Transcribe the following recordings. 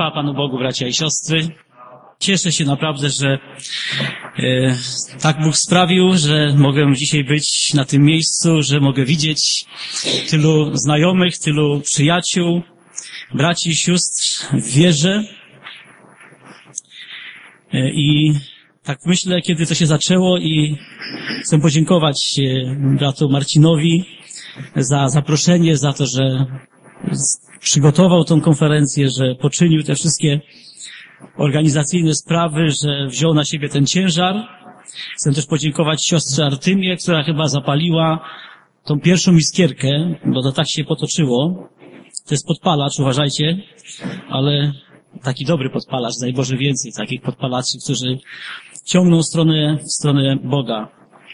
Chwała Panu Bogu, bracia i siostry. Cieszę się naprawdę, że tak Bóg sprawił, że mogę dzisiaj być na tym miejscu, że mogę widzieć tylu znajomych, tylu przyjaciół, braci i sióstr w wierze. I tak myślę, kiedy to się zaczęło, i chcę podziękować bratu Marcinowi za zaproszenie, za to, że przygotował tą konferencję, że poczynił te wszystkie organizacyjne sprawy, że wziął na siebie ten ciężar. Chcę też podziękować siostrze Artymie, która chyba zapaliła tą pierwszą iskierkę, bo to tak się potoczyło. To jest podpalacz, uważajcie, ale taki dobry podpalacz, daj Boże więcej takich podpalaczy, którzy ciągną w stronę Boga.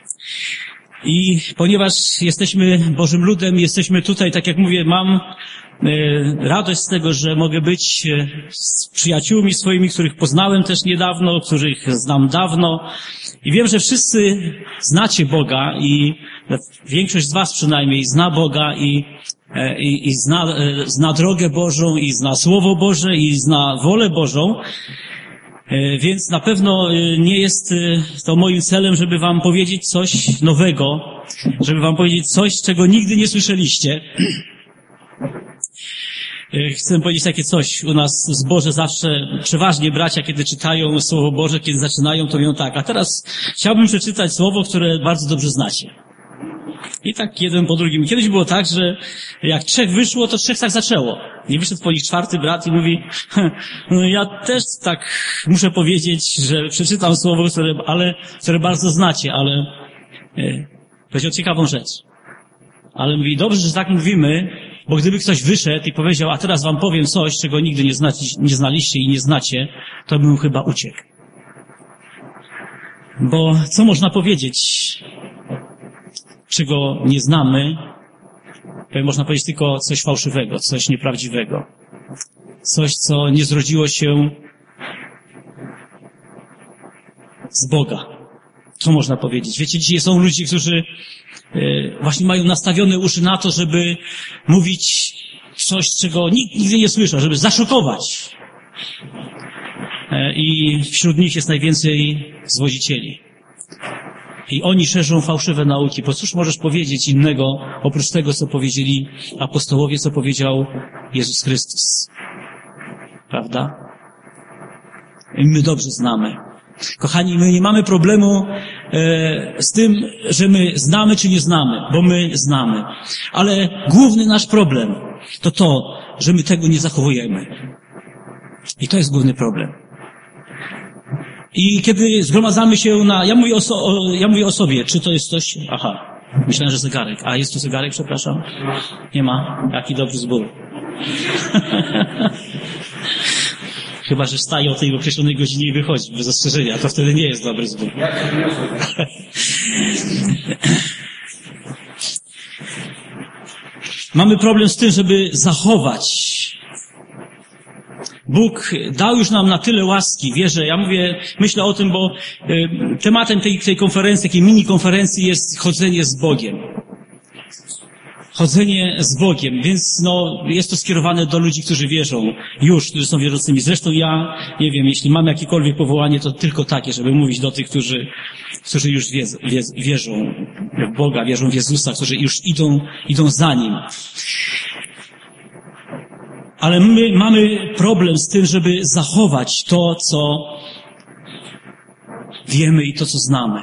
I ponieważ jesteśmy Bożym ludem, jesteśmy tutaj, tak jak mówię, mam radość z tego, że mogę być z przyjaciółmi swoimi, których poznałem też niedawno, których znam dawno. I wiem, że wszyscy znacie Boga i większość z was przynajmniej zna Boga i zna drogę Bożą, i zna Słowo Boże, i zna wolę Bożą. Więc na pewno nie jest to moim celem, żeby wam powiedzieć coś nowego, żeby wam powiedzieć coś, czego nigdy nie słyszeliście. Chcę powiedzieć takie coś. U nas w zborze zawsze, przeważnie bracia, kiedy czytają Słowo Boże, kiedy zaczynają, to mówią tak: a teraz chciałbym przeczytać słowo, które bardzo dobrze znacie. I tak jeden po drugim. Kiedyś było tak, że jak 3 wyszło, to 3 tak zaczęło. I wyszedł po nich 4 brat i mówi: no ja też tak muszę powiedzieć, że przeczytam słowo, które bardzo znacie, ale powiedział ciekawą rzecz. Ale mówi: dobrze, że tak mówimy, bo gdyby ktoś wyszedł i powiedział: a teraz wam powiem coś, czego nigdy nie znaliście i nie znacie, to bym chyba uciekł. Bo co można powiedzieć, czego nie znamy? Można powiedzieć tylko coś fałszywego, coś nieprawdziwego. Coś, co nie zrodziło się z Boga. Co można powiedzieć? Wiecie, dzisiaj są ludzie, którzy właśnie mają nastawione uszy na to, żeby mówić coś, czego nikt nigdy nie słyszał, żeby zaszokować. I wśród nich jest najwięcej zwodzicieli. I oni szerzą fałszywe nauki. Bo cóż możesz powiedzieć innego, oprócz tego, co powiedzieli apostołowie, co powiedział Jezus Chrystus? Prawda? I my dobrze znamy. Kochani, my nie mamy problemu z tym, że my znamy czy nie znamy, bo my znamy. Ale główny nasz problem to to, że my tego nie zachowujemy. I to jest główny problem. I kiedy zgromadzamy się ja mówię o sobie, czy to jest coś? Aha, myślałem, że zegarek. A jest tu zegarek, przepraszam? Nie ma. Jaki dobry zbór. Chyba że wstaje o tej określonej godzinie i wychodzi bez zastrzeżenia, to wtedy nie jest dobry zbór. Mamy problem z tym, żeby zachować. Bóg dał już nam na tyle łaski, wierzę. Ja myślę o tym, bo tematem tej konferencji, takiej mini konferencji jest chodzenie z Bogiem. Chodzenie z Bogiem, więc jest to skierowane do ludzi, którzy wierzą już, którzy są wierzącymi. Zresztą ja, nie wiem, jeśli mam jakiekolwiek powołanie, to tylko takie, żeby mówić do tych, którzy już wierzą w Boga, wierzą w Jezusa, którzy już idą za Nim. Ale my mamy problem z tym, żeby zachować to, co wiemy i to, co znamy.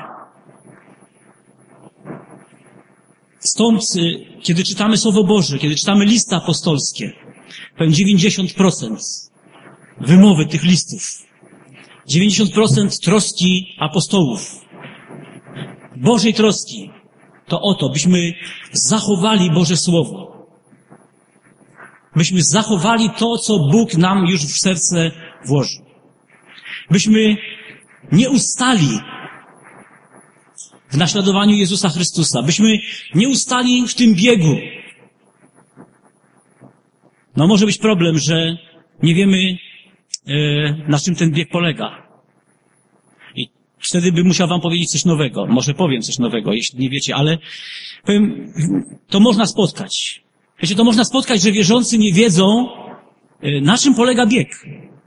Stąd, kiedy czytamy Słowo Boże, kiedy czytamy listy apostolskie, powiem 90% wymowy tych listów, 90% troski apostołów, Bożej troski, to o to, byśmy zachowali Boże Słowo. Byśmy zachowali to, co Bóg nam już w serce włożył. Byśmy nie ustali w naśladowaniu Jezusa Chrystusa. Byśmy nie ustali w tym biegu. Może być problem, że nie wiemy, na czym ten bieg polega. I wtedy bym musiał wam powiedzieć coś nowego. Może powiem coś nowego, jeśli nie wiecie, ale powiem, to można spotkać. Wiecie, to można spotkać, że wierzący nie wiedzą, na czym polega bieg.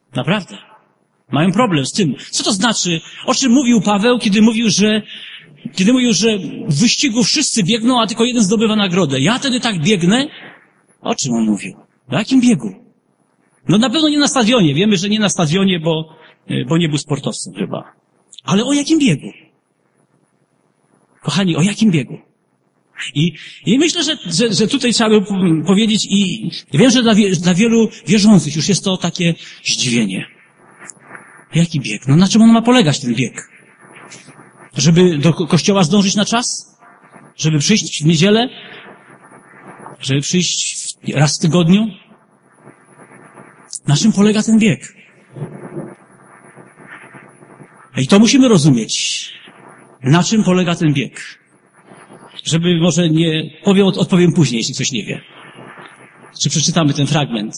Naprawdę. Mają problem z tym. Co to znaczy? O czym mówił Paweł, kiedy mówił, że w wyścigu wszyscy biegną, a tylko jeden zdobywa nagrodę. Ja wtedy tak biegnę? O czym on mówił? O jakim biegu? No na pewno nie na stadionie. Wiemy, że nie na stadionie, bo nie był sportowcem chyba. Ale o jakim biegu? Kochani, o jakim biegu? I myślę, że tutaj trzeba by powiedzieć i wiem, że dla wielu wierzących już jest to takie zdziwienie. Jaki bieg? No na czym on ma polegać, ten bieg? Żeby do kościoła zdążyć na czas? Żeby przyjść w niedzielę? Żeby przyjść raz w tygodniu? Na czym polega ten bieg? I to musimy rozumieć. Na czym polega ten bieg? Żeby może nie... Odpowiem później, jeśli ktoś nie wie. Czy przeczytamy ten fragment,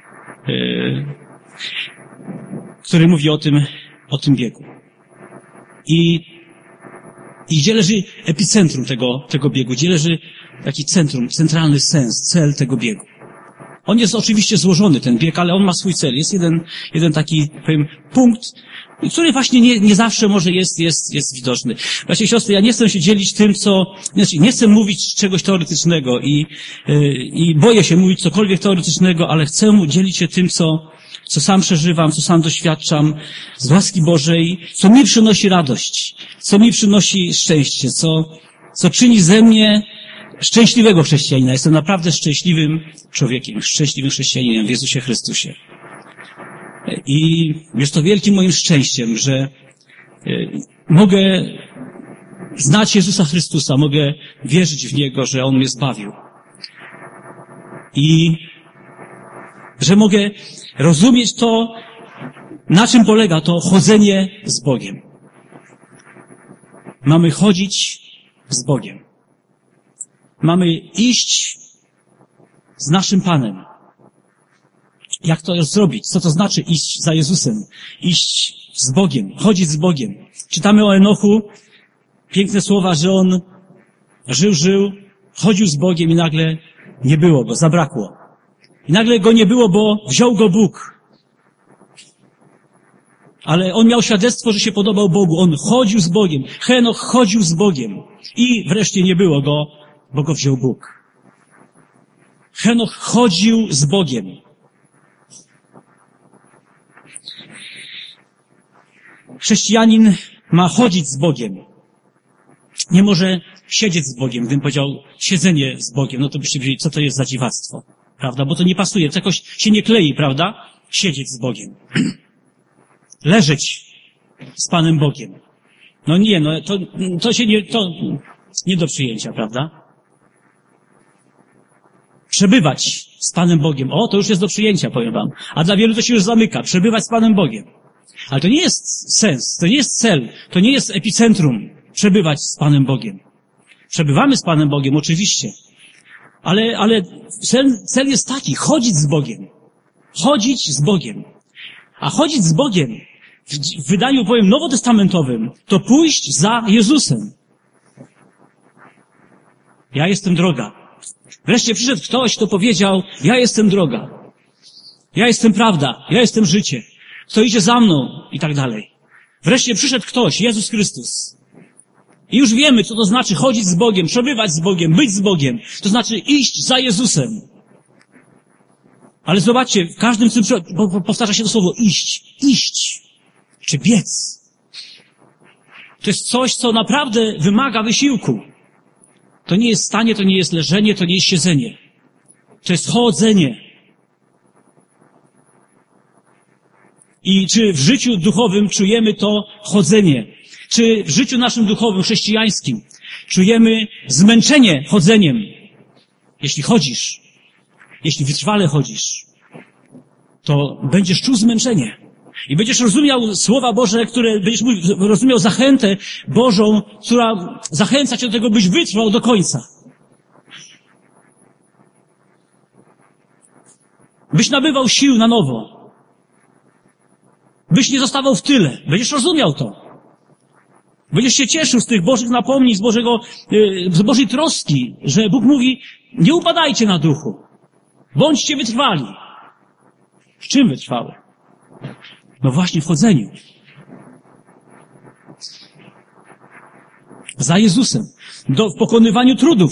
który mówi o tym biegu. I gdzie leży epicentrum tego biegu? Gdzie leży taki centralny sens, cel tego biegu? On jest oczywiście złożony, ten bieg, ale on ma swój cel. Jest jeden taki, powiem, punkt, który właśnie nie zawsze może jest widoczny. Właśnie, siostry, ja nie chcę się dzielić tym, nie chcę mówić czegoś teoretycznego i boję się mówić cokolwiek teoretycznego, ale chcę dzielić się tym, co sam przeżywam, co sam doświadczam z łaski Bożej, co mi przynosi radość, co mi przynosi szczęście, co czyni ze mnie szczęśliwego chrześcijanina. Jestem naprawdę szczęśliwym człowiekiem, szczęśliwym chrześcijaninem w Jezusie Chrystusie. I jest to wielkim moim szczęściem, że mogę znać Jezusa Chrystusa, mogę wierzyć w Niego, że On mnie zbawił. I że mogę rozumieć to, na czym polega to chodzenie z Bogiem. Mamy chodzić z Bogiem. Mamy iść z naszym Panem. Jak to zrobić? Co to znaczy iść za Jezusem? Iść z Bogiem, chodzić z Bogiem. Czytamy o Enochu piękne słowa, że on żył, chodził z Bogiem i nagle nie było go, zabrakło. I nagle go nie było, bo wziął go Bóg. Ale on miał świadectwo, że się podobał Bogu. On chodził z Bogiem. Henoch chodził z Bogiem. I wreszcie nie było go, bo go wziął Bóg. Henoch chodził z Bogiem. Chrześcijanin ma chodzić z Bogiem. Nie może siedzieć z Bogiem. Gdybym powiedział siedzenie z Bogiem, no to byście wiedzieli, co to jest za dziwactwo. Prawda? Bo to nie pasuje. To jakoś się nie klei, prawda? Siedzieć z Bogiem. Leżeć z Panem Bogiem. No nie, no to nie do przyjęcia, prawda? Przebywać z Panem Bogiem. O, to już jest do przyjęcia, powiem wam. A dla wielu to się już zamyka. Przebywać z Panem Bogiem. Ale to nie jest sens, to nie jest cel, to nie jest epicentrum. Przebywać z Panem Bogiem. Przebywamy z Panem Bogiem, oczywiście. Ale cel jest taki, chodzić z Bogiem. Chodzić z Bogiem. A chodzić z Bogiem w wydaniu, powiem, nowotestamentowym, to pójść za Jezusem. Ja jestem droga. Wreszcie przyszedł ktoś, kto powiedział, ja jestem droga. Ja jestem prawda. Ja jestem życie. Kto idzie za mną i tak dalej. Wreszcie przyszedł ktoś, Jezus Chrystus. I już wiemy, co to znaczy chodzić z Bogiem, przebywać z Bogiem, być z Bogiem. To znaczy iść za Jezusem. Ale zobaczcie, w każdym tym powtarza się to słowo iść, czy biec. To jest coś, co naprawdę wymaga wysiłku. To nie jest stanie, to nie jest leżenie, to nie jest siedzenie. To jest chodzenie. I czy w życiu duchowym czujemy to chodzenie? Czy w życiu naszym duchowym, chrześcijańskim czujemy zmęczenie chodzeniem? Jeśli chodzisz, jeśli wytrwale chodzisz, to będziesz czuł zmęczenie. I będziesz rozumiał słowa Boże, będziesz rozumiał zachętę Bożą, która zachęca cię do tego, byś wytrwał do końca. Byś nabywał sił na nowo. Byś nie zostawał w tyle. Będziesz rozumiał to. Będziesz się cieszył z tych Bożych napomnień, z Bożej troski, że Bóg mówi, nie upadajcie na duchu. Bądźcie wytrwali. W czym wytrwały? No właśnie w chodzeniu. Za Jezusem. W pokonywaniu trudów.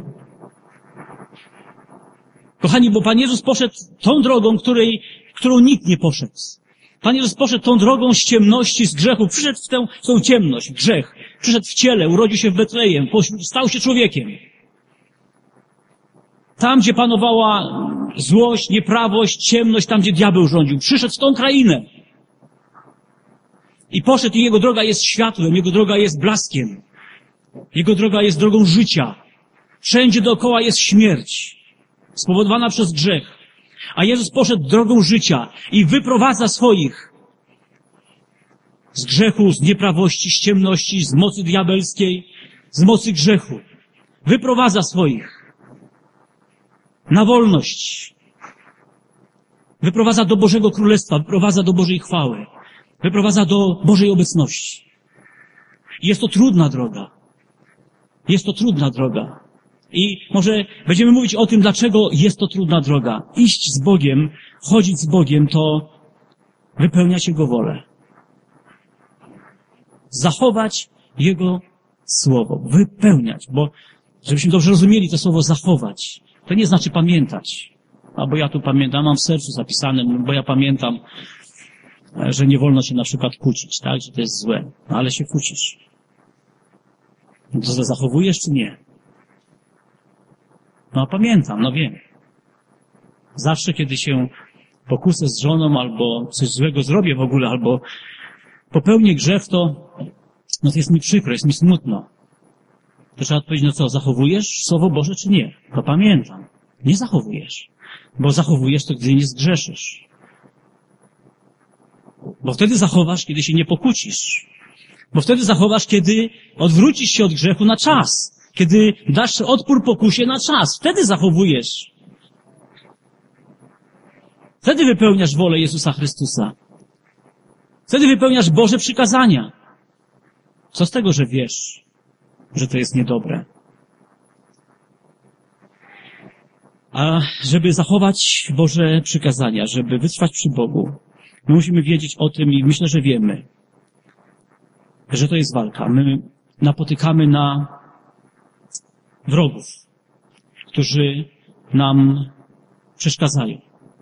Kochani, bo Pan Jezus poszedł tą drogą, którą nikt nie poszedł. Pan Jezus poszedł tą drogą z ciemności, z grzechu. Przyszedł w tą ciemność, grzech. Przyszedł w ciele, urodził się w Betlejem, stał się człowiekiem. Tam, gdzie panowała złość, nieprawość, ciemność, tam, gdzie diabeł rządził. Przyszedł w tą krainę. I poszedł i Jego droga jest światłem, Jego droga jest blaskiem. Jego droga jest drogą życia. Wszędzie dookoła jest śmierć, spowodowana przez grzech. A Jezus poszedł drogą życia i wyprowadza swoich z grzechu, z nieprawości, z ciemności, z mocy diabelskiej, z mocy grzechu. Wyprowadza swoich na wolność. Wyprowadza do Bożego Królestwa, wyprowadza do Bożej chwały. Wyprowadza do Bożej obecności. I jest to trudna droga. Jest to trudna droga. I może będziemy mówić o tym, dlaczego jest to trudna droga. Iść z Bogiem, chodzić z Bogiem, to wypełniać Jego wolę. Zachować Jego Słowo. Wypełniać, bo żebyśmy dobrze rozumieli to słowo zachować. To nie znaczy pamiętać. Bo ja tu pamiętam, mam w sercu zapisane, bo ja pamiętam, że nie wolno się na przykład kłócić, tak? Że to jest złe. No ale się kłócisz. To zachowujesz czy nie? No pamiętam, no wiem. Zawsze, kiedy się pokusę z żoną, albo coś złego zrobię w ogóle, albo popełnię grzech, to jest mi przykro, jest mi smutno. To trzeba odpowiedzieć, no co, zachowujesz Słowo Boże czy nie? To pamiętam. Nie zachowujesz. Bo zachowujesz to, gdy nie zgrzeszysz. Bo wtedy zachowasz, kiedy się nie pokłócisz. Bo wtedy zachowasz, kiedy odwrócisz się od grzechu na czas. Kiedy dasz odpór pokusie na czas. Wtedy zachowujesz. Wtedy wypełniasz wolę Jezusa Chrystusa. Wtedy wypełniasz Boże przykazania. Co z tego, że wiesz, że to jest niedobre? A żeby zachować Boże przykazania, żeby wytrwać przy Bogu, my musimy wiedzieć o tym i myślę, że wiemy, że to jest walka. My napotykamy na wrogów, którzy nam przeszkadzają.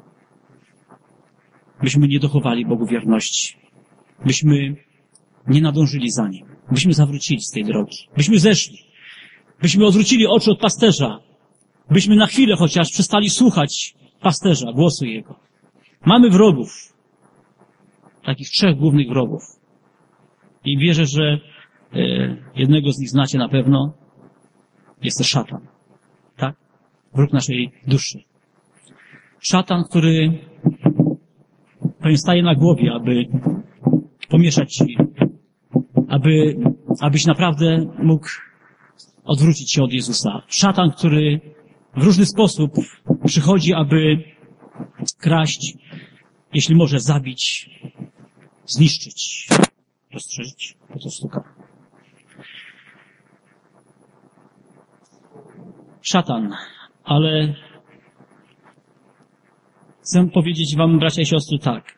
Byśmy nie dochowali Bogu wierności. Byśmy nie nadążyli za Nim. Byśmy zawrócili z tej drogi. Byśmy zeszli. Byśmy odwrócili oczy od pasterza. Byśmy na chwilę chociaż przestali słuchać pasterza, głosu Jego. Mamy wrogów. Takich 3 głównych wrogów. I wierzę, że jednego z nich znacie na pewno. Jest to szatan. Tak? Wróg naszej duszy. Szatan, który staje na głowie, aby pomieszać ci, abyś naprawdę mógł odwrócić się od Jezusa. Szatan, który w różny sposób przychodzi, aby kraść, jeśli może zabić, zniszczyć, rozstrzyć, po to stuka. Szatan, ale chcę powiedzieć wam, bracia i siostry, tak,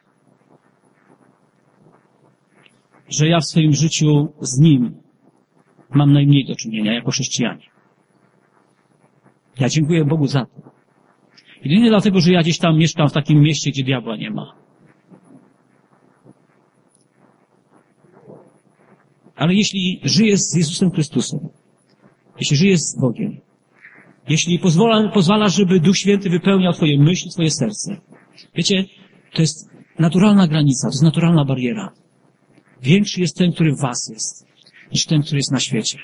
że ja w swoim życiu z nim mam najmniej do czynienia jako chrześcijanin. Ja dziękuję Bogu za to. I nie dlatego, że ja gdzieś tam mieszkam w takim mieście, gdzie diabła nie ma. Ale jeśli żyjesz z Jezusem Chrystusem, jeśli żyjesz z Bogiem, jeśli pozwalasz, żeby Duch Święty wypełniał twoje myśli, twoje serce, wiecie, to jest naturalna granica, to jest naturalna bariera. Większy jest ten, który w was jest, niż ten, który jest na świecie.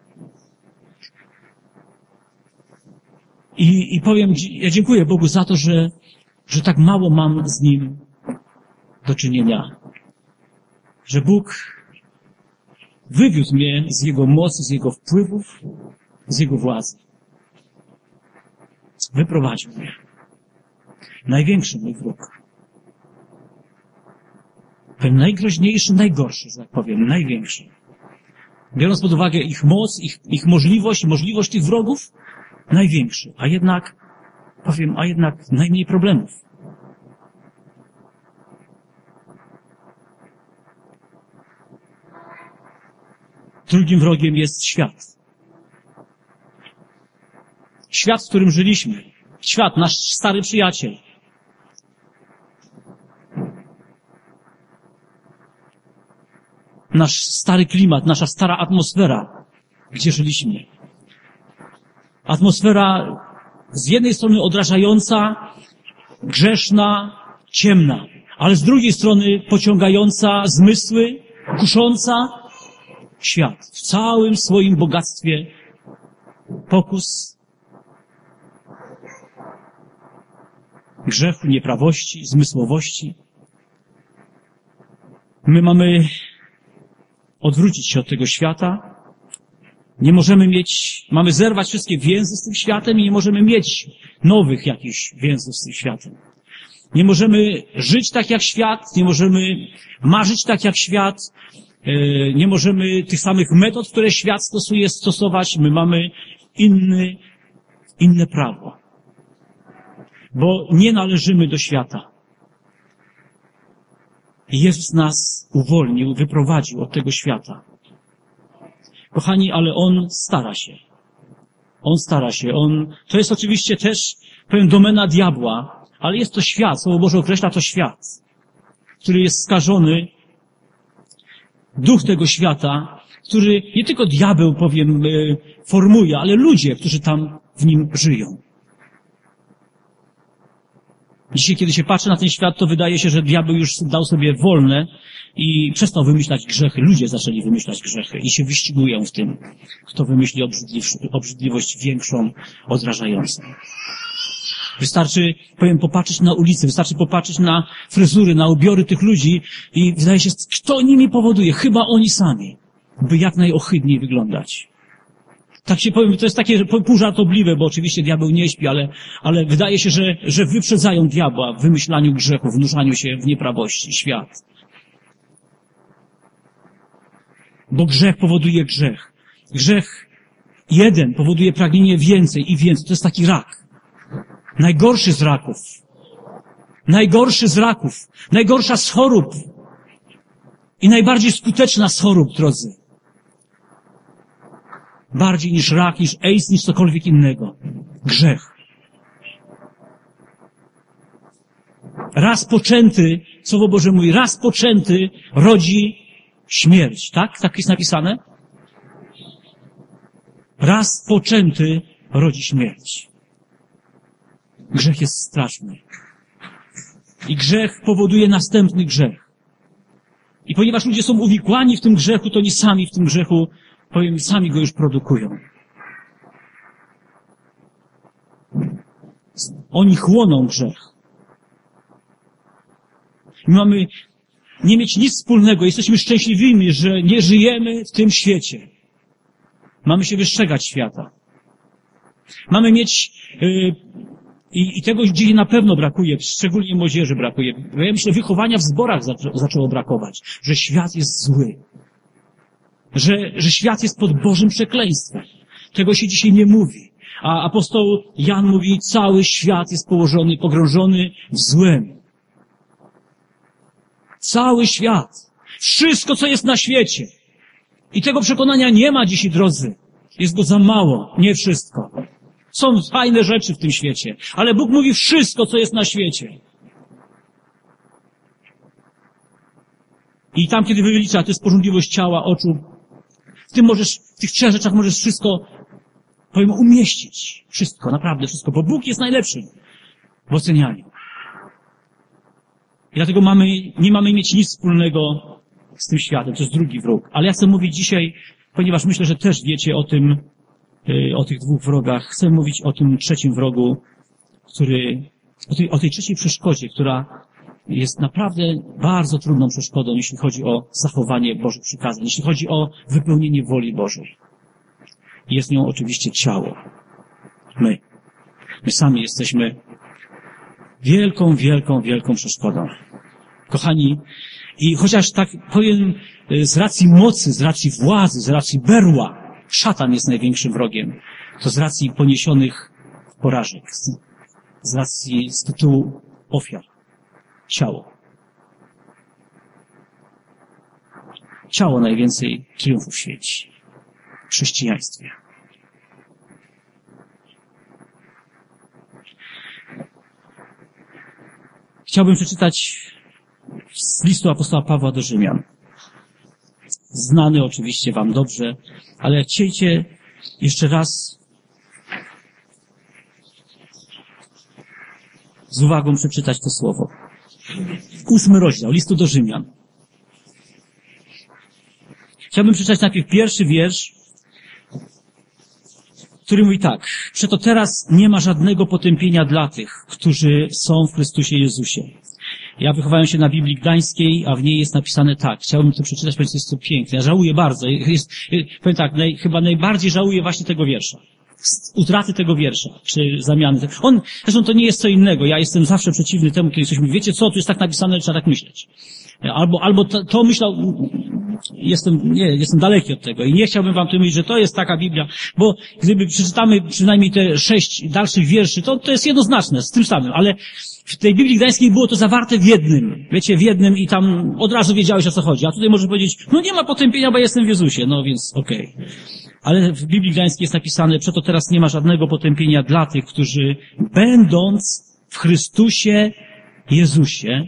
I powiem, ja dziękuję Bogu za to, że tak mało mam z Nim do czynienia. Że Bóg wywiódł mnie z Jego mocy, z Jego wpływów, z Jego władzy. Wyprowadził mnie. Największy mój wróg. Ten najgroźniejszy, najgorszy, że tak powiem, największy. Biorąc pod uwagę ich moc, ich możliwość tych wrogów, największy. A jednak najmniej problemów. Drugim wrogiem jest świat. Świat, w którym żyliśmy. Świat, nasz stary przyjaciel. Nasz stary klimat, nasza stara atmosfera, gdzie żyliśmy. Atmosfera z jednej strony odrażająca, grzeszna, ciemna, ale z drugiej strony pociągająca zmysły, kusząca świat w całym swoim bogactwie pokus, grzechu, nieprawości, zmysłowości. My mamy odwrócić się od tego świata. Nie możemy mamy zerwać wszystkie więzy z tym światem i nie możemy mieć nowych jakichś więzów z tym światem. Nie możemy żyć tak jak świat, nie możemy marzyć tak jak świat, nie możemy tych samych metod, które świat stosuje, stosować. My mamy inne prawo. Bo nie należymy do świata. Jezus nas uwolnił, wyprowadził od tego świata. Kochani, ale On stara się. On stara się. To jest oczywiście też pewien domena diabła, ale jest to świat, Słowo Boże określa to świat, który jest skażony, duch tego świata, który nie tylko diabeł, formuje, ale ludzie, którzy tam w nim żyją. Dzisiaj, kiedy się patrzy na ten świat, to wydaje się, że diabeł już dał sobie wolne i przestał wymyślać grzechy. Ludzie zaczęli wymyślać grzechy i się wyścigują w tym, kto wymyśli obrzydliwość większą, odrażającą. Wystarczy, popatrzeć na ulicy, wystarczy popatrzeć na fryzury, na ubiory tych ludzi i wydaje się, kto nimi powoduje? Chyba oni sami, by jak najohydniej wyglądać. Tak się powiem, to jest takie półżartobliwe, bo oczywiście diabeł nie śpi, ale wydaje się, że wyprzedzają diabła w wymyślaniu grzechu, wnurzaniu się w nieprawości, świat. Bo grzech powoduje grzech. Grzech jeden powoduje pragnienie więcej i więcej. To jest taki rak. Najgorszy z raków. Najgorszy z raków. Najgorsza z chorób. I najbardziej skuteczna z chorób, drodzy. Bardziej niż rak, niż AIDS, niż cokolwiek innego. Grzech. Raz poczęty, Słowo Boże mówi, raz poczęty rodzi śmierć. Tak? Tak jest napisane? Raz poczęty rodzi śmierć. Grzech jest straszny. I grzech powoduje następny grzech. I ponieważ ludzie są uwikłani w tym grzechu, to oni sami w tym grzechu, sami go już produkują. Oni chłoną grzech. My mamy nie mieć nic wspólnego. Jesteśmy szczęśliwymi, że nie żyjemy w tym świecie. Mamy się wystrzegać świata. Mamy mieć i tego dzisiaj na pewno brakuje, szczególnie młodzieży brakuje. Ja myślę, wychowania w zborach zaczęło brakować, że świat jest zły. Że świat jest pod Bożym przekleństwem. Tego się dzisiaj nie mówi. A apostoł Jan mówi, cały świat jest pogrążony w złem. Cały świat. Wszystko, co jest na świecie. I tego przekonania nie ma dzisiaj, drodzy. Jest go za mało. Nie wszystko. Są fajne rzeczy w tym świecie. Ale Bóg mówi wszystko, co jest na świecie. I tam, kiedy wylicza, to jest pożądliwość ciała, oczu, w tych trzech rzeczach możesz wszystko, umieścić. Wszystko, naprawdę wszystko. Bo Bóg jest najlepszy w ocenianiu. I dlatego nie mamy mieć nic wspólnego z tym światem. To jest drugi wróg. Ale ja chcę mówić dzisiaj, ponieważ myślę, że też wiecie o tych dwóch wrogach. Chcę mówić o tym trzecim wrogu, o tej trzeciej przeszkodzie, która jest naprawdę bardzo trudną przeszkodą, jeśli chodzi o zachowanie Bożych przykazań, jeśli chodzi o wypełnienie woli Bożej. Jest nią oczywiście ciało. My sami jesteśmy wielką, wielką, wielką przeszkodą. Kochani, i chociaż tak powiem, z racji mocy, z racji władzy, z racji berła, szatan jest największym wrogiem, to z racji poniesionych porażek, z tytułu ofiar. Ciało. Ciało najwięcej triumfów świeci. w chrześcijaństwie. Chciałbym przeczytać z listu apostoła Pawła do Rzymian. Znany oczywiście wam dobrze, ale chciejcie jeszcze raz z uwagą przeczytać to słowo. 8 rozdział listu do Rzymian. Chciałbym przeczytać najpierw pierwszy wiersz, który mówi tak. Przeto teraz nie ma żadnego potępienia dla tych, którzy są w Chrystusie Jezusie. Ja wychowałem się na Biblii Gdańskiej, a w niej jest napisane tak. Chciałbym to przeczytać, ponieważ jest to piękne. Ja żałuję bardzo. Powiem tak, chyba najbardziej żałuję właśnie tego wiersza. Utraty tego wiersza, czy zamiany. Zresztą to nie jest co innego. Ja jestem zawsze przeciwny temu, kiedy ktoś mówi, wiecie co, tu jest tak napisane, trzeba tak myśleć. Albo to myślał, jestem daleki od tego i nie chciałbym wam tu mówić, że to jest taka Biblia, bo gdyby przeczytamy przynajmniej te 6 dalszych wierszy, to jest jednoznaczne z tym samym, ale w tej Biblii Gdańskiej było to zawarte w jednym, wiecie, w jednym i tam od razu wiedziałeś, o co chodzi. A tutaj może powiedzieć, no nie ma potępienia, bo jestem w Jezusie, no więc okej. Ale w Biblii Gdańskiej jest napisane, przeto teraz nie ma żadnego potępienia dla tych, którzy będąc w Chrystusie Jezusie,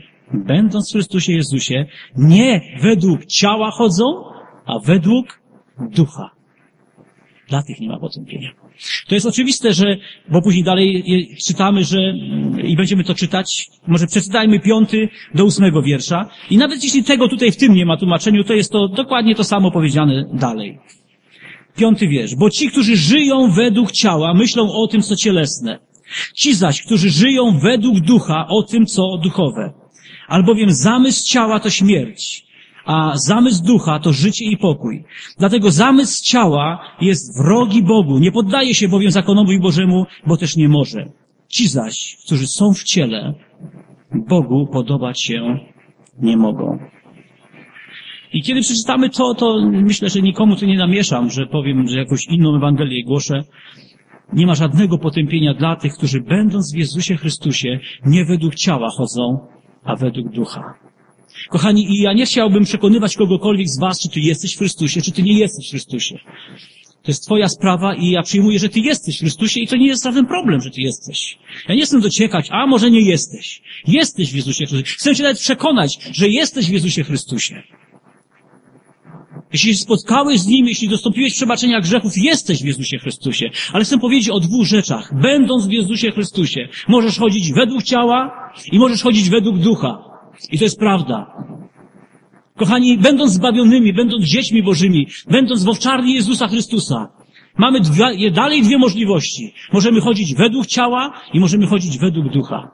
nie według ciała chodzą, a według ducha. Dla tych nie ma potępienia. To jest oczywiste, bo później dalej czytamy, i będziemy to czytać, może przeczytajmy 5 do 8 wiersza i nawet jeśli tego tutaj w tym nie ma tłumaczeniu, to jest to dokładnie to samo powiedziane dalej. 5 wiersz. Bo ci, którzy żyją według ciała, myślą o tym, co cielesne. Ci zaś, którzy żyją według ducha, o tym, co duchowe. Albowiem zamysł ciała to śmierć, a zamysł ducha to życie i pokój. Dlatego zamysł ciała jest wrogi Bogu, nie poddaje się bowiem zakonowi Bożemu, bo też nie może. Ci zaś, którzy są w ciele, Bogu podobać się nie mogą. I kiedy przeczytamy to myślę, że nikomu tu nie namieszam, że powiem, że jakąś inną Ewangelię głoszę. Nie ma żadnego potępienia dla tych, którzy będąc w Jezusie Chrystusie nie według ciała chodzą, a według ducha. Kochani, i ja nie chciałbym przekonywać kogokolwiek z was, czy ty jesteś w Chrystusie, czy ty nie jesteś w Chrystusie. To jest twoja sprawa i ja przyjmuję, że ty jesteś w Chrystusie i to nie jest żaden problem, że ty jesteś. Ja nie chcę dociekać, a może nie jesteś. Jesteś w Jezusie Chrystusie. Chcę cię nawet przekonać, że jesteś w Jezusie Chrystusie. Jeśli się spotkałeś z Nim, jeśli dostąpiłeś przebaczenia grzechów, jesteś w Jezusie Chrystusie. Ale chcę powiedzieć o 2 rzeczach. Będąc w Jezusie Chrystusie, możesz chodzić według ciała i możesz chodzić według ducha. I to jest prawda. Kochani, będąc zbawionymi, będąc dziećmi Bożymi, będąc w owczarni Jezusa Chrystusa, mamy dalej 2 możliwości. Możemy chodzić według ciała i możemy chodzić według ducha.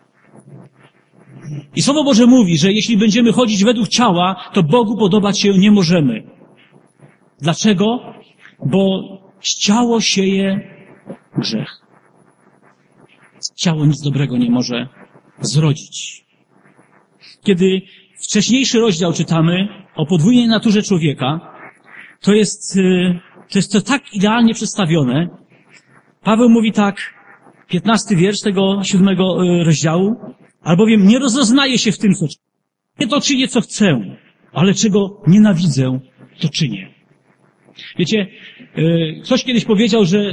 I Słowo Boże mówi, że jeśli będziemy chodzić według ciała, to Bogu podobać się nie możemy. Dlaczego? Bo ciało sieje grzech. Ciało nic dobrego nie może zrodzić. Kiedy wcześniejszy rozdział czytamy o podwójnej naturze człowieka, to jest to tak idealnie przedstawione. Paweł mówi tak, 15 wiersz tego 7 rozdziału, albowiem nie rozeznaję się w tym, co czynię. Nie to czynię, co chcę, ale czego nienawidzę, to czynię. Wiecie, ktoś kiedyś powiedział, że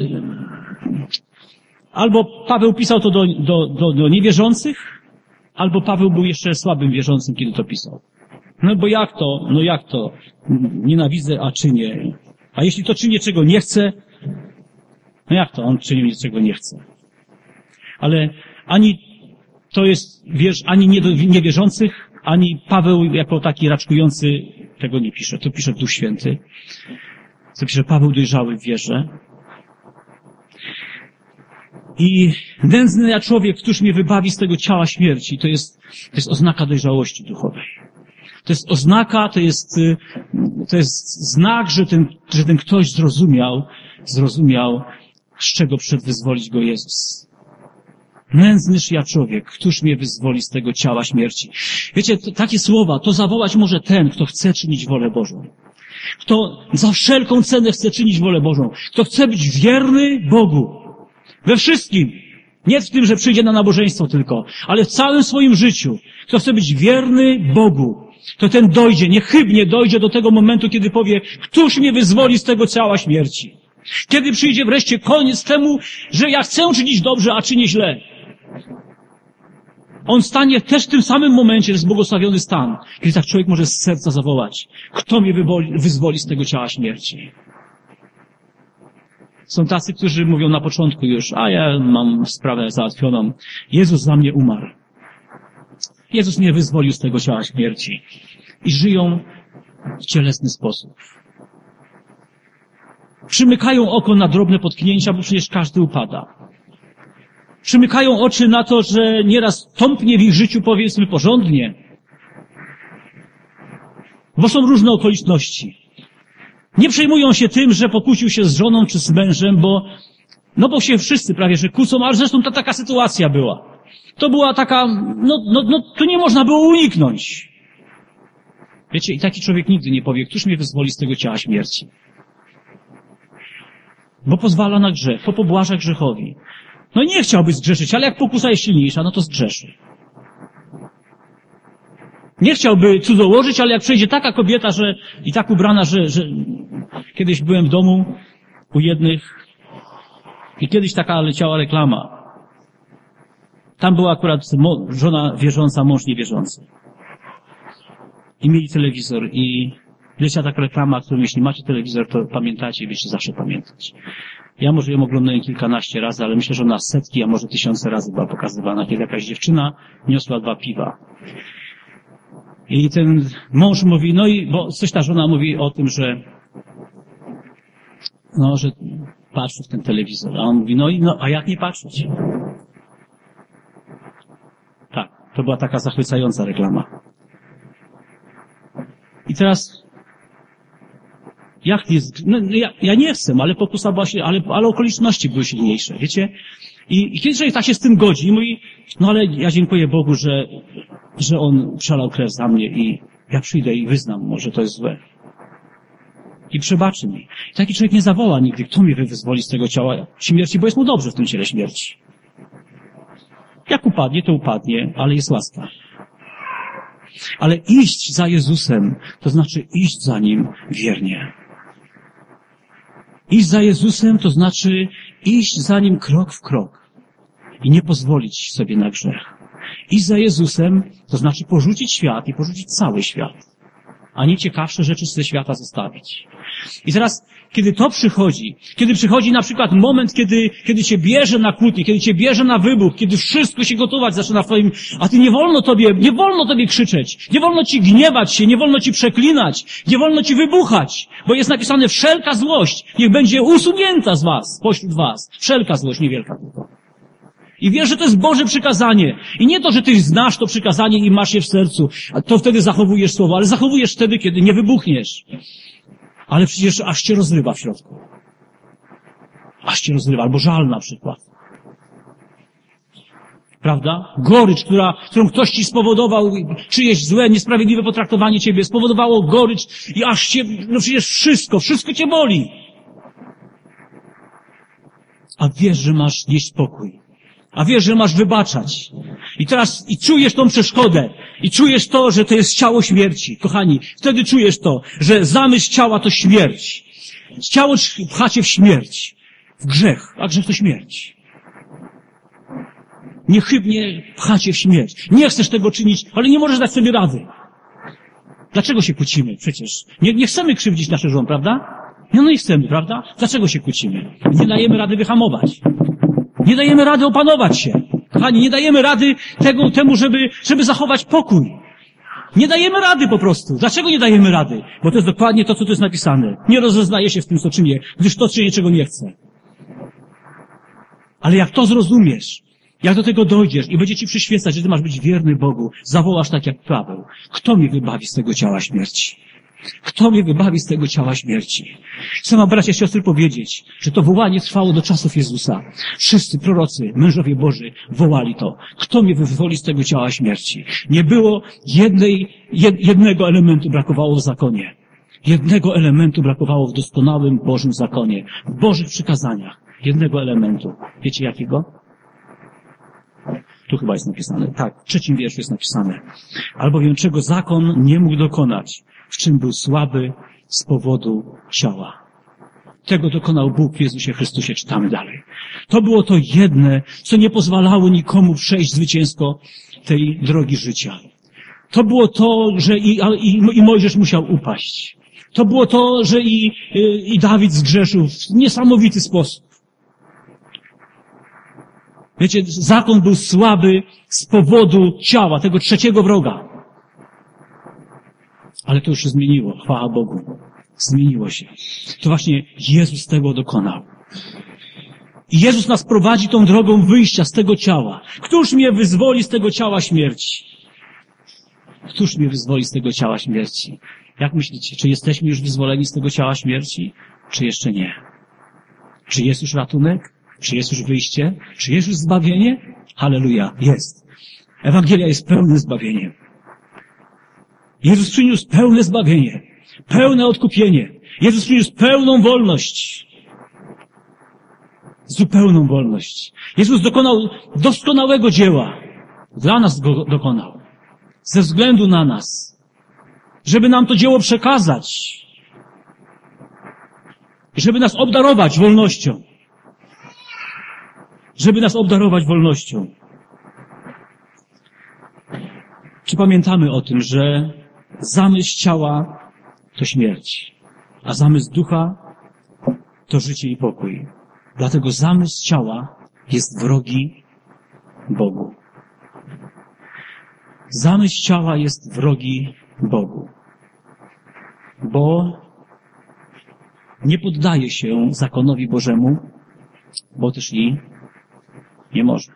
albo Paweł pisał to do niewierzących, albo Paweł był jeszcze słabym wierzącym, kiedy to pisał. No bo jak to? Nienawidzę, a czynię. A jeśli to czynię, czego nie chcę, no jak to? On czynił nic, czego nie chce. Ale ani to jest wiersz ani nie do niewierzących, ani Paweł jako taki raczkujący tego nie pisze. To pisze Duch Święty. To pisze Paweł dojrzały w wierze. I nędzny ja człowiek, któż mnie wybawi z tego ciała śmierci, to jest oznaka dojrzałości duchowej. To jest oznaka, to jest znak, że ten ktoś zrozumiał, z czego przyszedł wyzwolić go Jezus. Nędznyż ja człowiek, któż mnie wyzwoli z tego ciała śmierci. Wiecie, takie słowa, to zawołać może ten, kto chce czynić wolę Bożą. Kto za wszelką cenę chce czynić wolę Bożą. Kto chce być wierny Bogu. We wszystkim. Nie w tym, że przyjdzie na nabożeństwo tylko, ale w całym swoim życiu. Kto chce być wierny Bogu. to ten dojdzie, niechybnie dojdzie do tego momentu, kiedy powie, któż mnie wyzwoli z tego ciała śmierci? Kiedy przyjdzie wreszcie koniec temu, że ja chcę czynić dobrze, a czynię źle? On stanie też w tym samym momencie, to jest błogosławiony stan, kiedy tak człowiek może z serca zawołać, kto mnie wyzwoli z tego ciała śmierci? Są tacy, którzy mówią na początku już, a ja mam sprawę załatwioną. Jezus za mnie umarł. Jezus mnie wyzwolił z tego ciała śmierci. I żyją w cielesny sposób. Przymykają oko na drobne potknięcia, bo przecież każdy upada. Przymykają oczy na to, że nieraz tąpnie w ich życiu, powiedzmy, porządnie. Bo są różne okoliczności. Nie przejmują się tym, że pokłócił się z żoną czy z mężem, bo się wszyscy prawie, że kłócą, ale zresztą to taka sytuacja była. To była taka, to nie można było uniknąć. Wiecie, i taki człowiek nigdy nie powie, któż mnie wyzwoli z tego ciała śmierci. Bo pozwala na grzech, bo pobłaża grzechowi. No nie chciałby zgrzeszyć, ale jak pokusa jest silniejsza, no to zgrzeszy. Nie chciałby cudzołożyć, ale jak przejdzie taka kobieta, i tak ubrana, że kiedyś byłem w domu u jednych i kiedyś taka leciała reklama. Tam była akurat żona wierząca, mąż niewierzący. I mieli telewizor i leciała taka reklama, którą jeśli macie telewizor, to pamiętacie i wiecie zawsze pamiętać. Ja może ją oglądałem kilkanaście razy, ale myślę, że ona setki, a może tysiące razy była pokazywana, kiedy jakaś dziewczyna niosła 2 piwa. I ten mąż mówi, bo coś ta żona mówi o tym, że patrzy w ten telewizor. A on mówi, a jak nie patrzeć? Tak, to była taka zachwycająca reklama. I teraz, ja nie chcę, ale pokusa była się, ale okoliczności były silniejsze, wiecie? I kiedy człowiek tak się z tym godzi i mówi, ale ja dziękuję Bogu, że On przelał krew za mnie i ja przyjdę i wyznam mu, że to jest złe. I przebaczy mi. I taki człowiek nie zawoła nigdy, kto mnie wyzwoli z tego ciała śmierci, bo jest mu dobrze w tym ciele śmierci. Jak upadnie, to upadnie, ale jest łaska. Ale iść za Jezusem, to znaczy iść za Nim wiernie. Iść za Jezusem, to znaczy iść za Nim krok w krok i nie pozwolić sobie na grzech. Iść za Jezusem, to znaczy porzucić świat i porzucić cały świat, a nie ciekawsze rzeczy ze świata zostawić. I teraz, kiedy przychodzi na przykład moment, kiedy cię bierze na kłótnię, kiedy cię bierze na wybuch, kiedy wszystko się gotować zaczyna w twoim, a ty nie wolno tobie krzyczeć, nie wolno ci gniewać się, nie wolno ci przeklinać, nie wolno ci wybuchać, bo jest napisane wszelka złość, niech będzie usunięta z was, spośród was. Wszelka złość, niewielka tylko. I wiesz, że to jest Boże przykazanie. I nie to, że ty znasz to przykazanie i masz je w sercu, a to wtedy zachowujesz słowo, ale zachowujesz wtedy, kiedy nie wybuchniesz. Ale przecież aż cię rozrywa w środku. Aż cię rozrywa, albo żal na przykład. Prawda? Gorycz, którą ktoś ci spowodował, czyjeś złe, niesprawiedliwe potraktowanie ciebie, spowodowało gorycz i aż cię, przecież wszystko cię boli. A wiesz, że masz nieść spokój. A wiesz, że masz wybaczać. I czujesz tą przeszkodę. I czujesz to, że to jest ciało śmierci. Kochani, wtedy czujesz to, że zamysł ciała to śmierć. Ciało pcha cię w śmierć. W grzech. A grzech to śmierć. Niechybnie pcha cię w śmierć. Nie chcesz tego czynić, ale nie możesz dać sobie rady. Dlaczego się kłócimy? Przecież nie chcemy krzywdzić naszych żon, prawda? Nie chcemy, prawda? Dlaczego się kłócimy? Nie dajemy rady wyhamować. Nie dajemy rady opanować się. Kochani, nie dajemy rady temu, żeby zachować pokój. Nie dajemy rady po prostu. Dlaczego nie dajemy rady? Bo to jest dokładnie to, co tu jest napisane. Nie rozeznaje się w tym, co czynię, gdyż to czynię, czego nie chcę. Ale jak to zrozumiesz, jak do tego dojdziesz i będzie ci przyświecać, że ty masz być wierny Bogu, zawołasz tak jak Paweł. Kto mnie wybawi z tego ciała śmierci? Kto mnie wybawi z tego ciała śmierci? Chcę wam, bracia i siostry, powiedzieć, że to wołanie trwało do czasów Jezusa. Wszyscy prorocy, mężowie Boży wołali to. Kto mnie wyzwoli z tego ciała śmierci? Nie było jednego elementu brakowało w zakonie. Jednego elementu brakowało w doskonałym Bożym zakonie. W Bożych przykazaniach. Jednego elementu. Wiecie jakiego? Tu chyba jest napisane. Tak, w 3 wierszu jest napisane. Albowiem czego zakon nie mógł dokonać, w czym był słaby z powodu ciała. Tego dokonał Bóg w Jezusie Chrystusie, czytamy dalej. To było to jedne, co nie pozwalało nikomu przejść zwycięsko tej drogi życia. To było to, że i Mojżesz musiał upaść. To było to, że i Dawid zgrzeszył w niesamowity sposób. Wiecie, zakon był słaby z powodu ciała, tego trzeciego wroga. Ale to już się zmieniło, chwała Bogu. Zmieniło się. To właśnie Jezus tego dokonał. I Jezus nas prowadzi tą drogą wyjścia z tego ciała. Któż mnie wyzwoli z tego ciała śmierci? Któż mnie wyzwoli z tego ciała śmierci? Jak myślicie, czy jesteśmy już wyzwoleni z tego ciała śmierci, czy jeszcze nie? Czy jest już ratunek? Czy jest już wyjście? Czy jest już zbawienie? Halleluja, jest. Ewangelia jest pełne zbawieniem. Jezus przyniósł pełne zbawienie, pełne odkupienie. Jezus przyniósł pełną wolność. Zupełną wolność. Jezus dokonał doskonałego dzieła. Dla nas go dokonał. Ze względu na nas. Żeby nam to dzieło przekazać. Żeby nas obdarować wolnością. Żeby nas obdarować wolnością. Czy pamiętamy o tym, że zamysł ciała to śmierć, a zamysł ducha to życie i pokój. Dlatego zamysł ciała jest wrogi Bogu. Zamysł ciała jest wrogi Bogu. Bo nie poddaje się zakonowi Bożemu, bo też i nie może.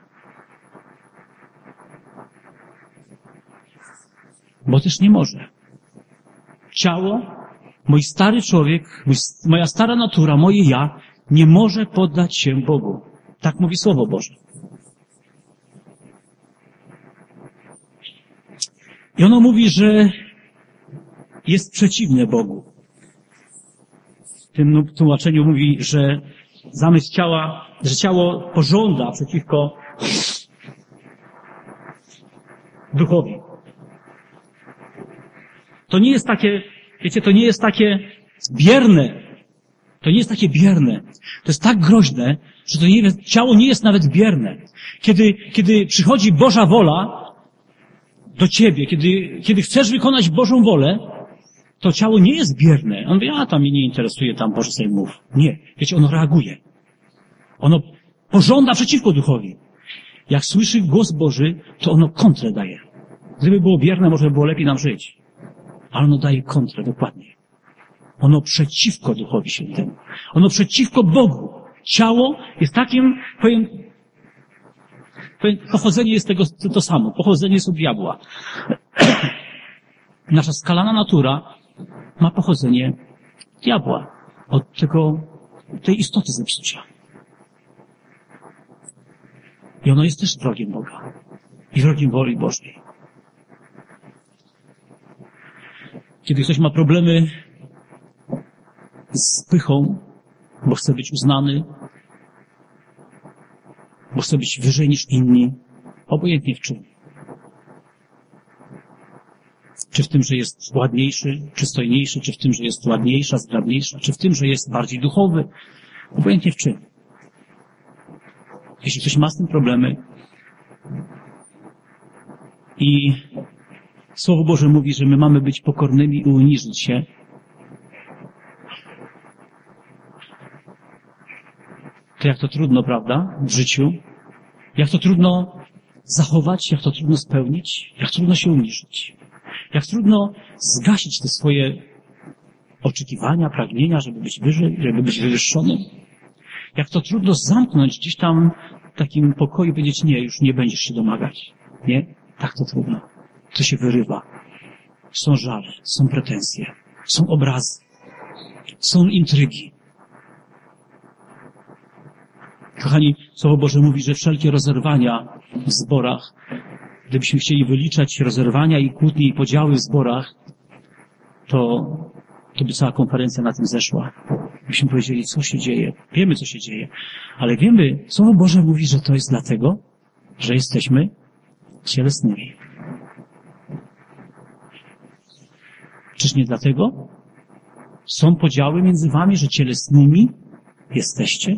Bo też nie może. Ciało, mój stary człowiek, moja stara natura, moje ja, nie może poddać się Bogu. Tak mówi Słowo Boże. I ono mówi, że jest przeciwne Bogu. W tym tłumaczeniu mówi, że zamysł ciała, że ciało pożąda przeciwko duchowi. To nie jest takie, wiecie, to nie jest takie bierne. To nie jest takie bierne. To jest tak groźne, że ciało nie jest nawet bierne. Kiedy przychodzi Boża wola do ciebie, kiedy chcesz wykonać Bożą wolę, to ciało nie jest bierne. On mówi, tam mnie nie interesuje, tam Boże sobie mów. Nie. Wiecie, ono reaguje. Ono pożąda przeciwko duchowi. Jak słyszy głos Boży, to ono kontrę daje. Gdyby było bierne, może by było lepiej nam żyć. Ale ono daje kontrę, dokładnie. Ono przeciwko Duchowi Świętemu. Ono przeciwko Bogu. Ciało jest takim, pochodzenie jest to samo. Pochodzenie jest od diabła. Nasza skalana natura ma pochodzenie diabła. Od tej istoty zepsucia. I ono jest też wrogiem Boga. I wrogiem woli Bożej. Kiedy ktoś ma problemy z pychą, bo chce być uznany, bo chce być wyżej niż inni, obojętnie w czym. Czy w tym, że jest ładniejszy, przystojniejszy, czy w tym, że jest ładniejsza, zgrabniejsza, czy w tym, że jest bardziej duchowy, obojętnie w czym. Jeśli ktoś ma z tym problemy i Słowo Boże mówi, że my mamy być pokornymi i uniżyć się, to jak to trudno, prawda, w życiu? Jak to trudno zachować, jak to trudno spełnić, jak trudno się uniżyć. Jak trudno zgasić te swoje oczekiwania, pragnienia, żeby być wyżej, żeby być wywyższonym. Jak to trudno zamknąć gdzieś tam w takim pokoju i powiedzieć, nie, już nie będziesz się domagać. Nie? Tak to trudno. To się wyrywa. Są żale, są pretensje, są obrazy, są intrygi. Kochani, Słowo Boże mówi, że wszelkie rozerwania w zborach, gdybyśmy chcieli wyliczać rozerwania i kłótnie i podziały w zborach, to by cała konferencja na tym zeszła. Byśmy powiedzieli, co się dzieje. Wiemy, co się dzieje. Ale wiemy, Słowo Boże mówi, że to jest dlatego, że jesteśmy cielesnymi. Czyż nie dlatego są podziały między wami, że cielesnymi jesteście?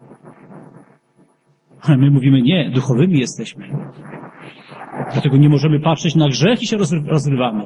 Ale my mówimy nie, duchowymi jesteśmy. Dlatego nie możemy patrzeć na grzech i się rozrywamy.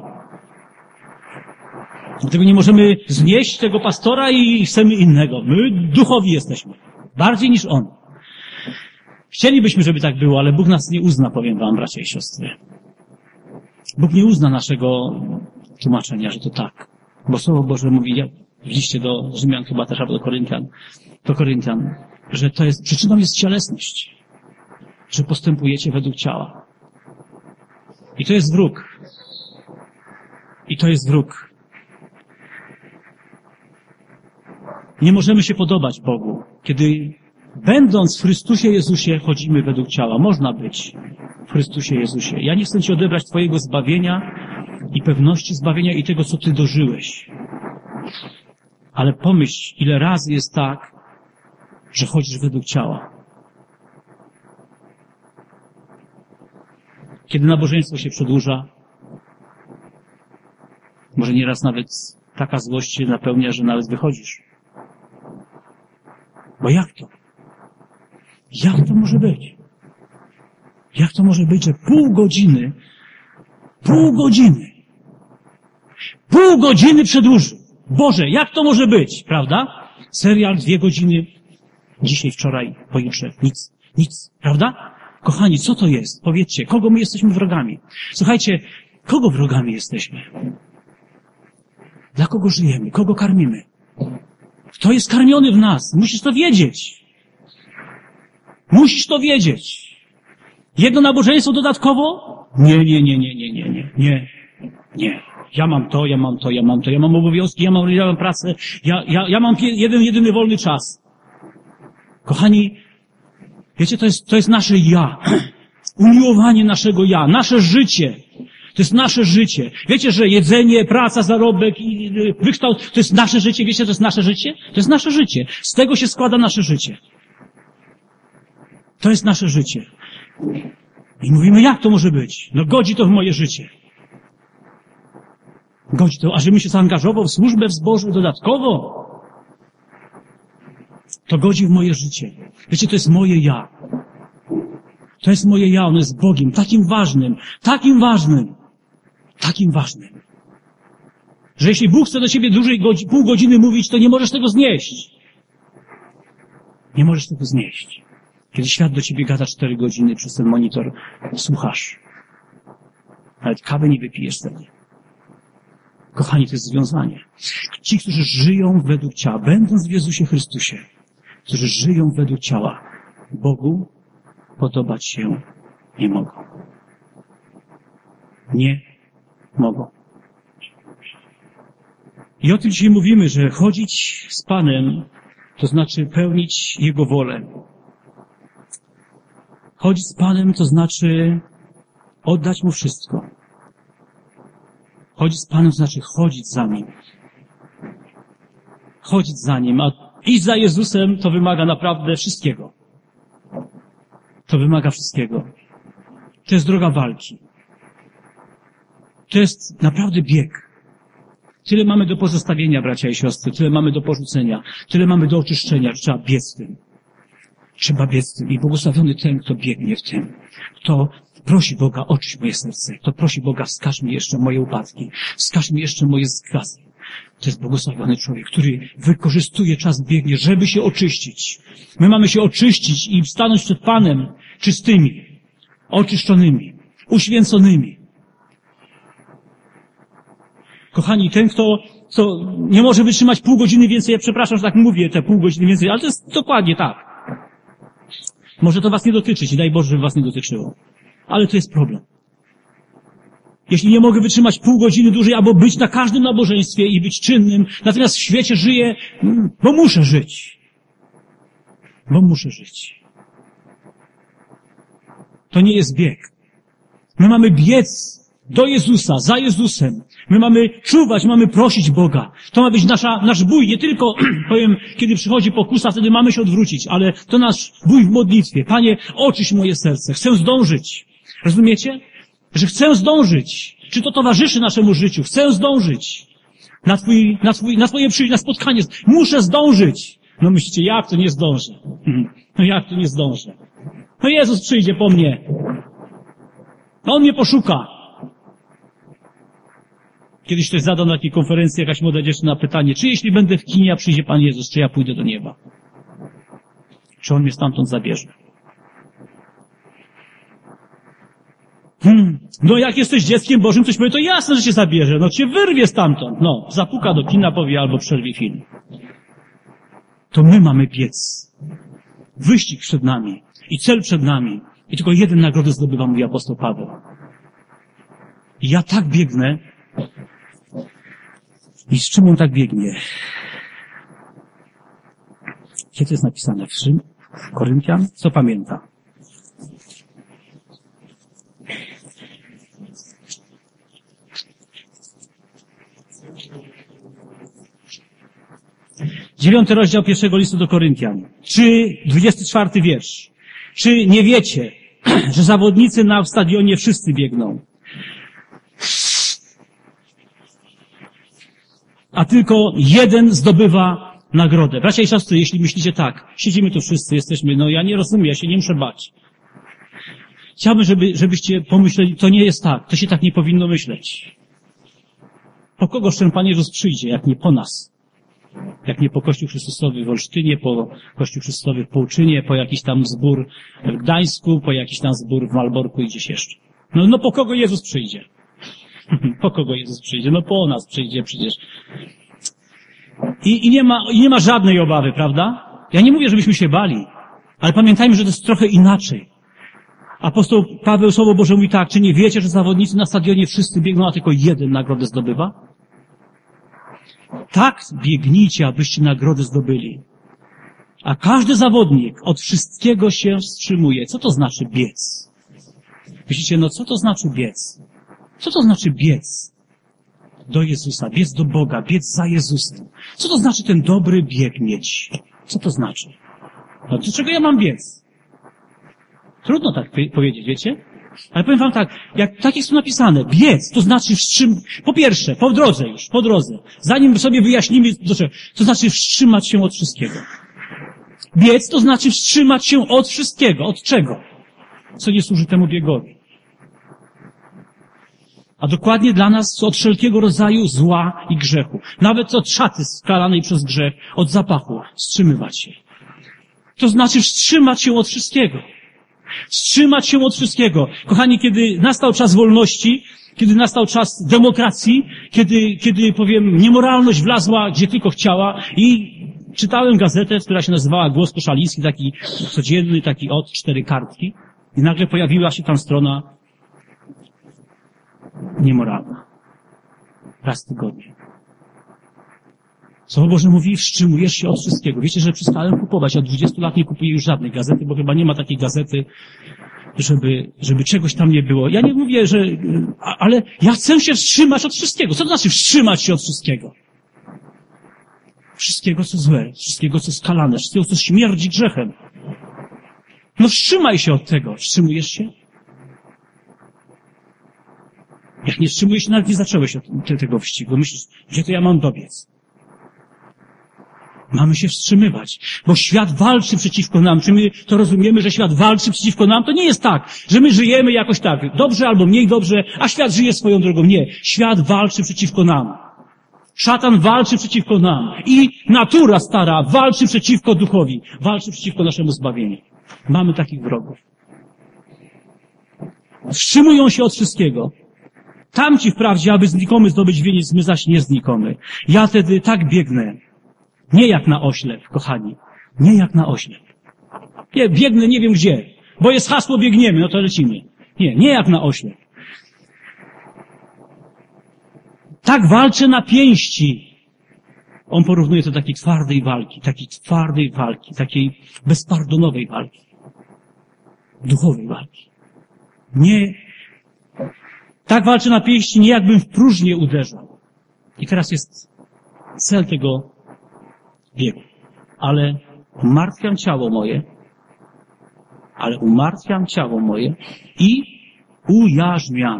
Dlatego nie możemy znieść tego pastora i chcemy innego. My duchowi jesteśmy. Bardziej niż on. Chcielibyśmy, żeby tak było, ale Bóg nas nie uzna, powiem wam, bracia i siostry. Bóg nie uzna naszego tłumaczenia, że to tak. Bo Słowo Boże mówi w liście do Rzymian chyba też, albo do Koryntian, że to jest, przyczyną jest cielesność. Że postępujecie według ciała. I to jest wróg. I to jest wróg. Nie możemy się podobać Bogu, kiedy będąc w Chrystusie Jezusie chodzimy według ciała. Można być w Chrystusie Jezusie. Ja nie chcę ci odebrać twojego zbawienia i pewności zbawienia i tego, co ty dożyłeś. Ale pomyśl, ile razy jest tak, że chodzisz według ciała. Kiedy nabożeństwo się przedłuża, może nieraz nawet taka złość się napełnia, że nawet wychodzisz. Bo jak to? Jak to może być? Jak to może być, że pół godziny przedłużył? Boże, jak to może być, prawda? Serial 2 godziny, dzisiaj, wczoraj, pojutrze, nic, prawda? Kochani, co to jest? Powiedzcie, kogo my jesteśmy wrogami? Słuchajcie, kogo wrogami jesteśmy? Dla kogo żyjemy? Kogo karmimy? Kto jest karmiony w nas? Musisz to wiedzieć. Musisz to wiedzieć. Jedno nabożeństwo dodatkowo? Nie. Ja mam to, ja mam obowiązki, ja mam pracę, ja mam jedyny wolny czas. Kochani, wiecie, to jest nasze ja. Umiłowanie naszego ja, nasze życie. To jest nasze życie. Wiecie, że jedzenie, praca, zarobek i wykształt, to jest nasze życie. Wiecie, to jest nasze życie? To jest nasze życie. Z tego się składa nasze życie. To jest nasze życie. I mówimy, jak to może być? No godzi to w moje życie. Godzi to, a żebym się zaangażował w służbę w zbożu dodatkowo, to godzi w moje życie. Wiecie, to jest moje ja. To jest moje ja, ono jest Bogiem, takim ważnym, że jeśli Bóg chce do ciebie dłużej pół godziny mówić, to nie możesz tego znieść. Nie możesz tego znieść. Kiedy świat do ciebie gada 4 godziny przez ten monitor, słuchasz. Nawet kawy nie wypijesz wtedy. Kochani, to jest związanie. Ci, którzy żyją według ciała, będąc w Jezusie Chrystusie, którzy żyją według ciała, Bogu podobać się nie mogą. Nie mogą. I o tym dzisiaj mówimy, że chodzić z Panem, to znaczy pełnić Jego wolę. Chodzić z Panem, to znaczy oddać Mu wszystko. Chodzić z Panem, to znaczy chodzić za Nim. Chodzić za Nim, a iść za Jezusem to wymaga naprawdę wszystkiego. To wymaga wszystkiego. To jest droga walki. To jest naprawdę bieg. Tyle mamy do pozostawienia, bracia i siostry, tyle mamy do porzucenia, tyle mamy do oczyszczenia, że trzeba biec w tym. Trzeba biec w tym. I błogosławiony ten, kto biegnie w tym. Kto prosi Boga, oczyść moje serce. Kto prosi Boga, wskaż mi jeszcze moje upadki. Wskaż mi jeszcze moje zgazy. To jest błogosławiony człowiek, który wykorzystuje czas, biegnie, żeby się oczyścić. My mamy się oczyścić i stanąć przed Panem czystymi, oczyszczonymi, uświęconymi. Kochani, ten, kto nie może wytrzymać pół godziny więcej, ja przepraszam, że tak mówię, te pół godziny więcej, ale to jest dokładnie tak. Może to was nie dotyczyć i daj Boże, żeby was nie dotyczyło. Ale to jest problem. Jeśli nie mogę wytrzymać pół godziny dłużej, albo być na każdym nabożeństwie i być czynnym, natomiast w świecie żyję, bo muszę żyć. Bo muszę żyć. To nie jest bieg. My mamy biec do Jezusa, za Jezusem. My mamy czuwać, mamy prosić Boga. To ma być nasz bój, nie tylko, powiem, kiedy przychodzi pokusa, wtedy mamy się odwrócić, ale to nasz bój w modlitwie. Panie, oczyść moje serce, chcę zdążyć. Rozumiecie? że chcę zdążyć. Czy to towarzyszy naszemu życiu? Chcę zdążyć na twoje przyjście, na spotkanie. Muszę zdążyć. No myślicie, jak to nie zdążę? No jak to nie zdążę? No Jezus przyjdzie po mnie. No On mnie poszuka. Kiedyś ktoś zadał na takiej konferencji jakaś młoda dziewczyna pytanie, czy jeśli będę w kinie, a przyjdzie Pan Jezus, czy ja pójdę do nieba? Czy On mnie stamtąd zabierze? No jak jesteś dzieckiem Bożym, ktoś powie, to jasne, że cię zabierze. No cię wyrwie stamtąd. No, zapuka do kina, powie albo przerwie film. To my mamy biec. Wyścig przed nami. I cel przed nami. I tylko jeden nagrodę zdobywa, mówi apostoł Paweł. I ja tak biegnę. I z czym on tak biegnie? Kiedy jest napisane? W Koryntian? Co pamięta? Dziewiąty rozdział pierwszego listu do Koryntian. Czy 24 wiersz. Czy nie wiecie, że zawodnicy na stadionie wszyscy biegną, a tylko jeden zdobywa nagrodę? Bracia i siostry, jeśli myślicie tak, siedzimy tu wszyscy, jesteśmy, no ja nie rozumiem, ja się nie muszę bać. Chciałbym, żebyście pomyśleli, to nie jest tak, to się tak nie powinno myśleć. Po kogoż ten Pan Jezus przyjdzie, jak nie po nas? Jak nie po Kościół Chrystusowy w Olsztynie, po Kościół Chrystusowy w Połczynie, po jakiś tam zbór w Gdańsku, po jakiś tam zbór w Malborku i gdzieś jeszcze. No po kogo Jezus przyjdzie? Po kogo Jezus przyjdzie? No po nas przyjdzie przecież. I nie ma żadnej obawy, prawda? Ja nie mówię, żebyśmy się bali, ale pamiętajmy, że to jest trochę inaczej. Apostoł Paweł, Słowo Boże mówi tak, czy nie wiecie, że zawodnicy na stadionie wszyscy biegną, a tylko jeden nagrodę zdobywa? Tak biegnijcie, abyście nagrodę zdobyli. A każdy zawodnik od wszystkiego się wstrzymuje. Co to znaczy biec? Myślicie, no co to znaczy biec? Co to znaczy biec do Jezusa, biec do Boga, biec za Jezusem? Co to znaczy ten dobry bieg mieć? Co to znaczy? No do czego ja mam biec? Trudno tak powiedzieć, wiecie? Ale powiem wam tak, tak jest tu napisane, biec, to znaczy po pierwsze, po drodze, zanim sobie wyjaśnimy, to znaczy wstrzymać się od wszystkiego. Biec to znaczy wstrzymać się od wszystkiego. Od czego? Co nie służy temu biegowi. A dokładnie dla nas od wszelkiego rodzaju zła i grzechu. Nawet od szaty skalanej przez grzech, od zapachu. Wstrzymywać się. To znaczy wstrzymać się od wszystkiego. Wstrzymać się od wszystkiego. Kochani, kiedy nastał czas wolności, kiedy nastał czas demokracji, kiedy powiem, niemoralność wlazła gdzie tylko chciała i czytałem gazetę, która się nazywała Głos Koszaliński, taki codzienny, taki od 4 kartki i nagle pojawiła się tam strona niemoralna. Raz w tygodniu. Słowo Boże mówi, wstrzymujesz się od wszystkiego. Wiecie, że przestałem kupować. Od 20 lat nie kupuję już żadnej gazety, bo chyba nie ma takiej gazety, żeby czegoś tam nie było. Ja nie mówię, ale ja chcę się wstrzymać od wszystkiego. Co to znaczy wstrzymać się od wszystkiego? Wszystkiego, co złe, wszystkiego, co skalane, wszystkiego, co śmierdzi grzechem. No wstrzymaj się od tego. Wstrzymujesz się? Jak nie wstrzymujesz się, nawet nie zacząłeś od tego wyścigu. Myślisz, gdzie to ja mam dobiec? Mamy się wstrzymywać, bo świat walczy przeciwko nam. Czy my to rozumiemy, że świat walczy przeciwko nam? To nie jest tak, że my żyjemy jakoś tak, dobrze albo mniej dobrze, a świat żyje swoją drogą. Nie. Świat walczy przeciwko nam. Szatan walczy przeciwko nam. I natura stara walczy przeciwko duchowi. Walczy przeciwko naszemu zbawieniu. Mamy takich wrogów. Wstrzymują się od wszystkiego. Tamci wprawdzie, aby znikomy zdobyć wieniec, my zaś nie znikomy. Ja wtedy tak biegnę. Nie jak na oślep, kochani. Nie jak na oślep. Biegnę nie wiem gdzie. Bo jest hasło biegniemy, no to lecimy. Nie jak na oślep. Tak walczę na pięści. On porównuje to do takiej twardej walki, takiej bezpardonowej walki. Duchowej walki. Nie. Tak walczę na pięści, nie jakbym w próżnię uderzał. I teraz jest cel tego biegu. Ale umartwiam ciało moje i Ujarzmiam.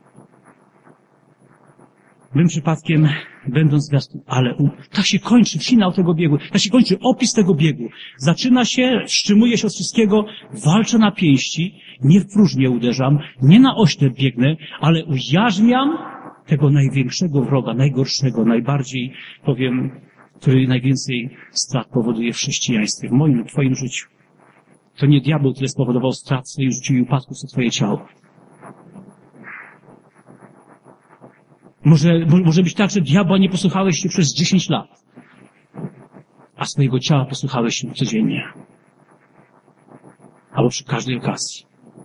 Bym przypadkiem, będąc zwiastun, ale tak się kończy finał tego biegu, tak się kończy opis tego biegu. Zaczyna się, wstrzymuje się od wszystkiego, walczę na pięści, nie w próżnię uderzam, nie na oślep biegnę, ale ujarzmiam tego największego wroga, najgorszego, najbardziej, powiem, który najwięcej strat powoduje w chrześcijaństwie, w moim, w twoim życiu. To nie diabeł, który spowodował strat w swoim życiu i upadku w twoje ciało. Może być tak, że diabła nie posłuchałeś się przez 10 lat, a swojego ciała posłuchałeś się codziennie. Albo przy każdej okazji.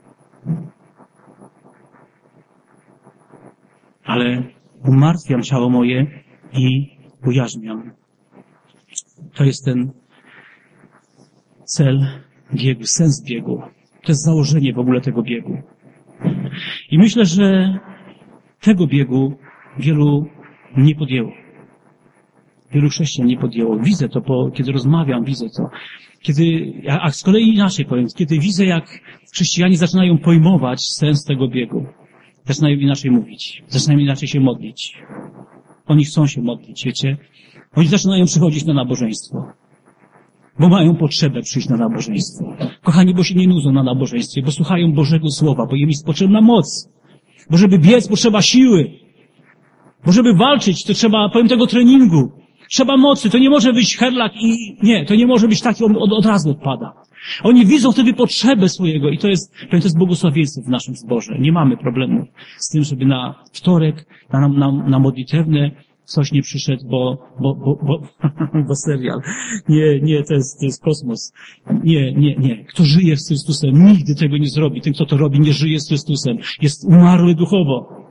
Ale umartwiam ciało moje i ujarzmiam. To jest ten cel biegu, sens biegu. To jest założenie w ogóle tego biegu. I myślę, że tego biegu wielu nie podjęło. Wielu chrześcijan nie podjęło. Widzę to, kiedy rozmawiam, widzę to. A z kolei inaczej powiem, kiedy widzę, jak chrześcijanie zaczynają pojmować sens tego biegu. Zaczynają inaczej mówić. Zaczynają inaczej się modlić. Oni chcą się modlić, wiecie? Oni zaczynają przychodzić na nabożeństwo. Bo mają potrzebę przyjść na nabożeństwo. Kochani, bo się nie nudzą na nabożeństwie, bo słuchają Bożego Słowa, bo im jest potrzebna moc. Bo żeby biec, potrzeba siły. Bo żeby walczyć, to trzeba, powiem, tego treningu. Trzeba mocy. To nie może być herlak i nie, to nie może być taki, od razu odpada. Oni widzą wtedy potrzebę swojego i to jest błogosławieństwo w naszym zborze. Nie mamy problemu z tym, żeby na wtorek, na modlitewne ktoś nie przyszedł, bo serial. Nie, to jest kosmos. Nie. Kto żyje z Chrystusem, nigdy tego nie zrobi. Ten, kto to robi, nie żyje z Chrystusem. Jest umarły duchowo.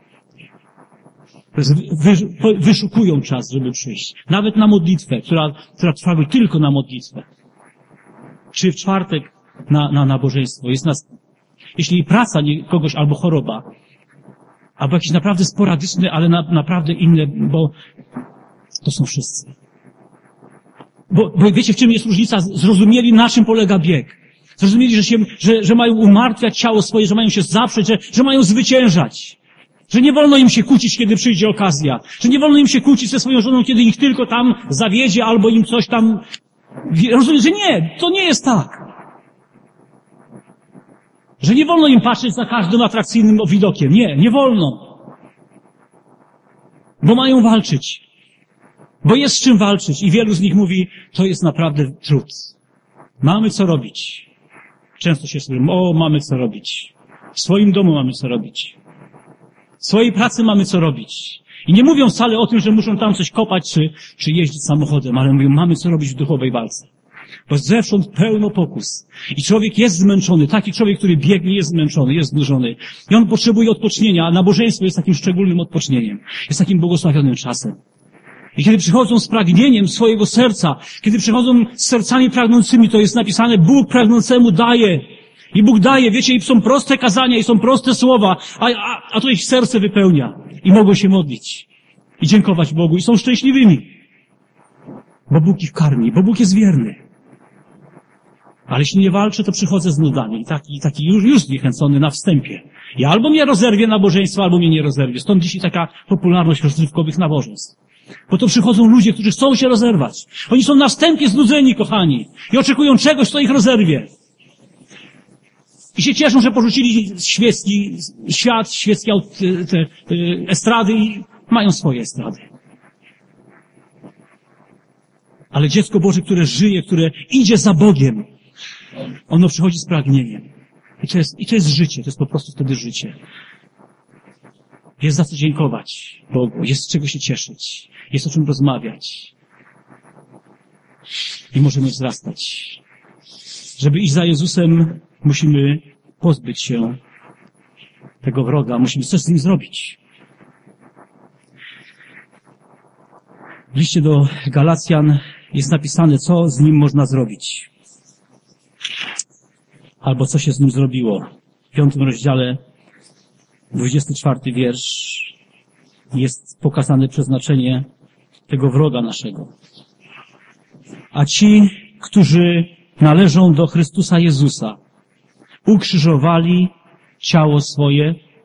Wyszukują czas, żeby przyjść. Nawet na modlitwę, która trwa tylko na modlitwę. Czy w czwartek na nabożeństwo. Jeśli praca kogoś albo choroba, albo jakieś naprawdę sporadyczne, ale naprawdę inne, bo to są wszyscy. Bo wiecie, w czym jest różnica? Zrozumieli, na czym polega bieg. Zrozumieli, że mają umartwiać ciało swoje, że mają się zaprzeć, że mają zwyciężać. Że nie wolno im się kłócić, kiedy przyjdzie okazja. Że nie wolno im się kłócić ze swoją żoną, kiedy ich tylko tam zawiedzie, albo im coś tam... Rozumiem, że nie, to nie jest tak. Że nie wolno im patrzeć za każdym atrakcyjnym widokiem. Nie wolno. Bo mają walczyć. Bo jest z czym walczyć. I wielu z nich mówi, to jest naprawdę trud. Mamy co robić. Często się słyszy, mamy co robić. W swoim domu mamy co robić. W swojej pracy mamy co robić. I nie mówią wcale o tym, że muszą tam coś kopać, czy jeździć samochodem, ale mówią, mamy co robić w duchowej walce. Bo zewsząd pełno pokus. I człowiek jest zmęczony. Taki człowiek, który biegnie, jest zmęczony, jest znużony. I on potrzebuje odpocznienia, a nabożeństwo jest takim szczególnym odpocznieniem. Jest takim błogosławionym czasem. I kiedy przychodzą z pragnieniem swojego serca, kiedy przychodzą z sercami pragnącymi, to jest napisane, Bóg pragnącemu daje. I Bóg daje, wiecie, i są proste kazania, i są proste słowa, a to ich serce wypełnia. I mogą się modlić. I dziękować Bogu. I są szczęśliwymi. Bo Bóg ich karmi, bo Bóg jest wierny. Ale jeśli nie walczę, to przychodzę z nudami. I taki już zniechęcony na wstępie. Ja albo mnie rozerwie nabożeństwo, albo mnie nie rozerwie. Stąd dzisiaj taka popularność rozrywkowych nabożeństw. Bo to przychodzą ludzie, którzy chcą się rozerwać. Oni są na wstępie znudzeni, kochani. I oczekują czegoś, co ich rozerwie. I się cieszą, że porzucili świeckie estrady i mają swoje estrady. Ale dziecko Boże, które żyje, które idzie za Bogiem, ono przychodzi z pragnieniem. I to jest życie, to jest po prostu wtedy życie. Jest za co dziękować Bogu, jest z czego się cieszyć, jest o czym rozmawiać. I możemy wzrastać. Żeby iść za Jezusem, musimy pozbyć się tego wroga, musimy coś z nim zrobić. W liście do Galacjan jest napisane, co z nim można zrobić. Albo co się z nim zrobiło. W 5 rozdziale, 24 wiersz, jest pokazane przeznaczenie tego wroga naszego. A ci, którzy należą do Chrystusa Jezusa, ukrzyżowali ciało swoje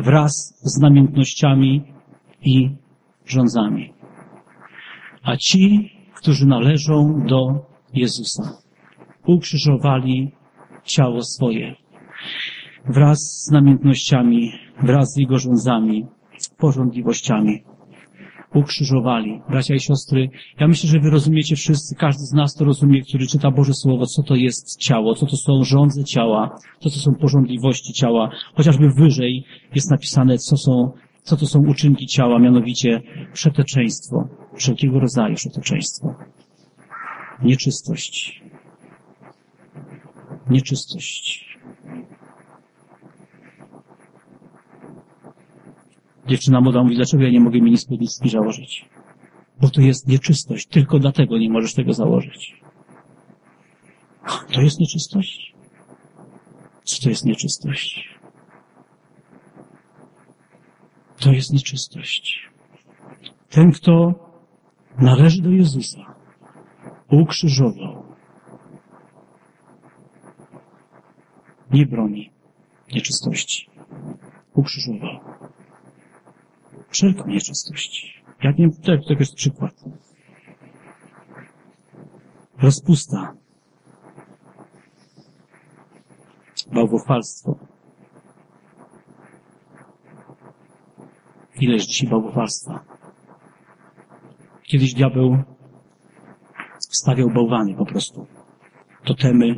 wraz z namiętnościami i rządzami. A ci, którzy należą do Jezusa, ukrzyżowali ciało swoje wraz z namiętnościami, wraz z Jego rządzami, pożądliwościami. Ukrzyżowali. Bracia i siostry, ja myślę, że wy rozumiecie wszyscy, każdy z nas to rozumie, który czyta Boże Słowo, co to jest ciało, co to są rządze ciała, co to są pożądliwości ciała. Chociażby wyżej jest napisane, co to są uczynki ciała, mianowicie przeteczeństwo, wszelkiego rodzaju przeteczeństwo. Nieczystość. Nieczystość. Dziewczyna młoda mówi, dlaczego ja nie mogę mini spódniczki założyć? Bo to jest nieczystość. Tylko dlatego nie możesz tego założyć. To jest nieczystość? Co to jest nieczystość? To jest nieczystość. Ten, kto należy do Jezusa, ukrzyżował, nie broni nieczystości. Ukrzyżował wszelką nieczystość. Ja nie wiem, to jest przykład. Rozpusta. Bałwochwalstwo. Ileż dzisiaj bałwochwalstwa. Kiedyś diabeł stawiał bałwany po prostu. Totemy,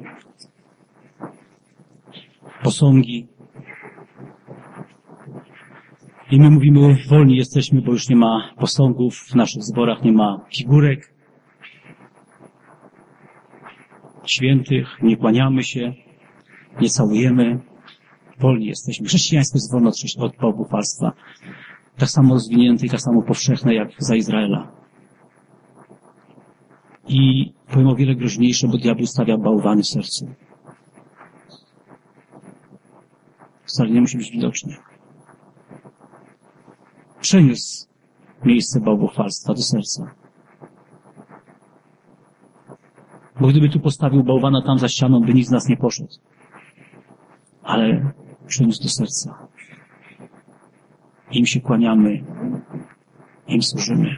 posągi. I my mówimy, wolni jesteśmy, bo już nie ma posągów, w naszych zborach nie ma figurek świętych, nie kłaniamy się, nie całujemy. Wolni jesteśmy. Chrześcijaństwo jest wolne od bałwochwalstwa. Tak samo rozwinięte i tak samo powszechne jak za Izraela. I powiem o wiele groźniejsze, bo diabeł stawia bałwany w sercu. Wcale nie musi być widoczny. Przeniósł miejsce bałwochwalstwa do serca. Bo gdyby tu postawił bałwana tam za ścianą, by nikt z nas nie poszedł. Ale przeniósł do serca. Im się kłaniamy, im służymy.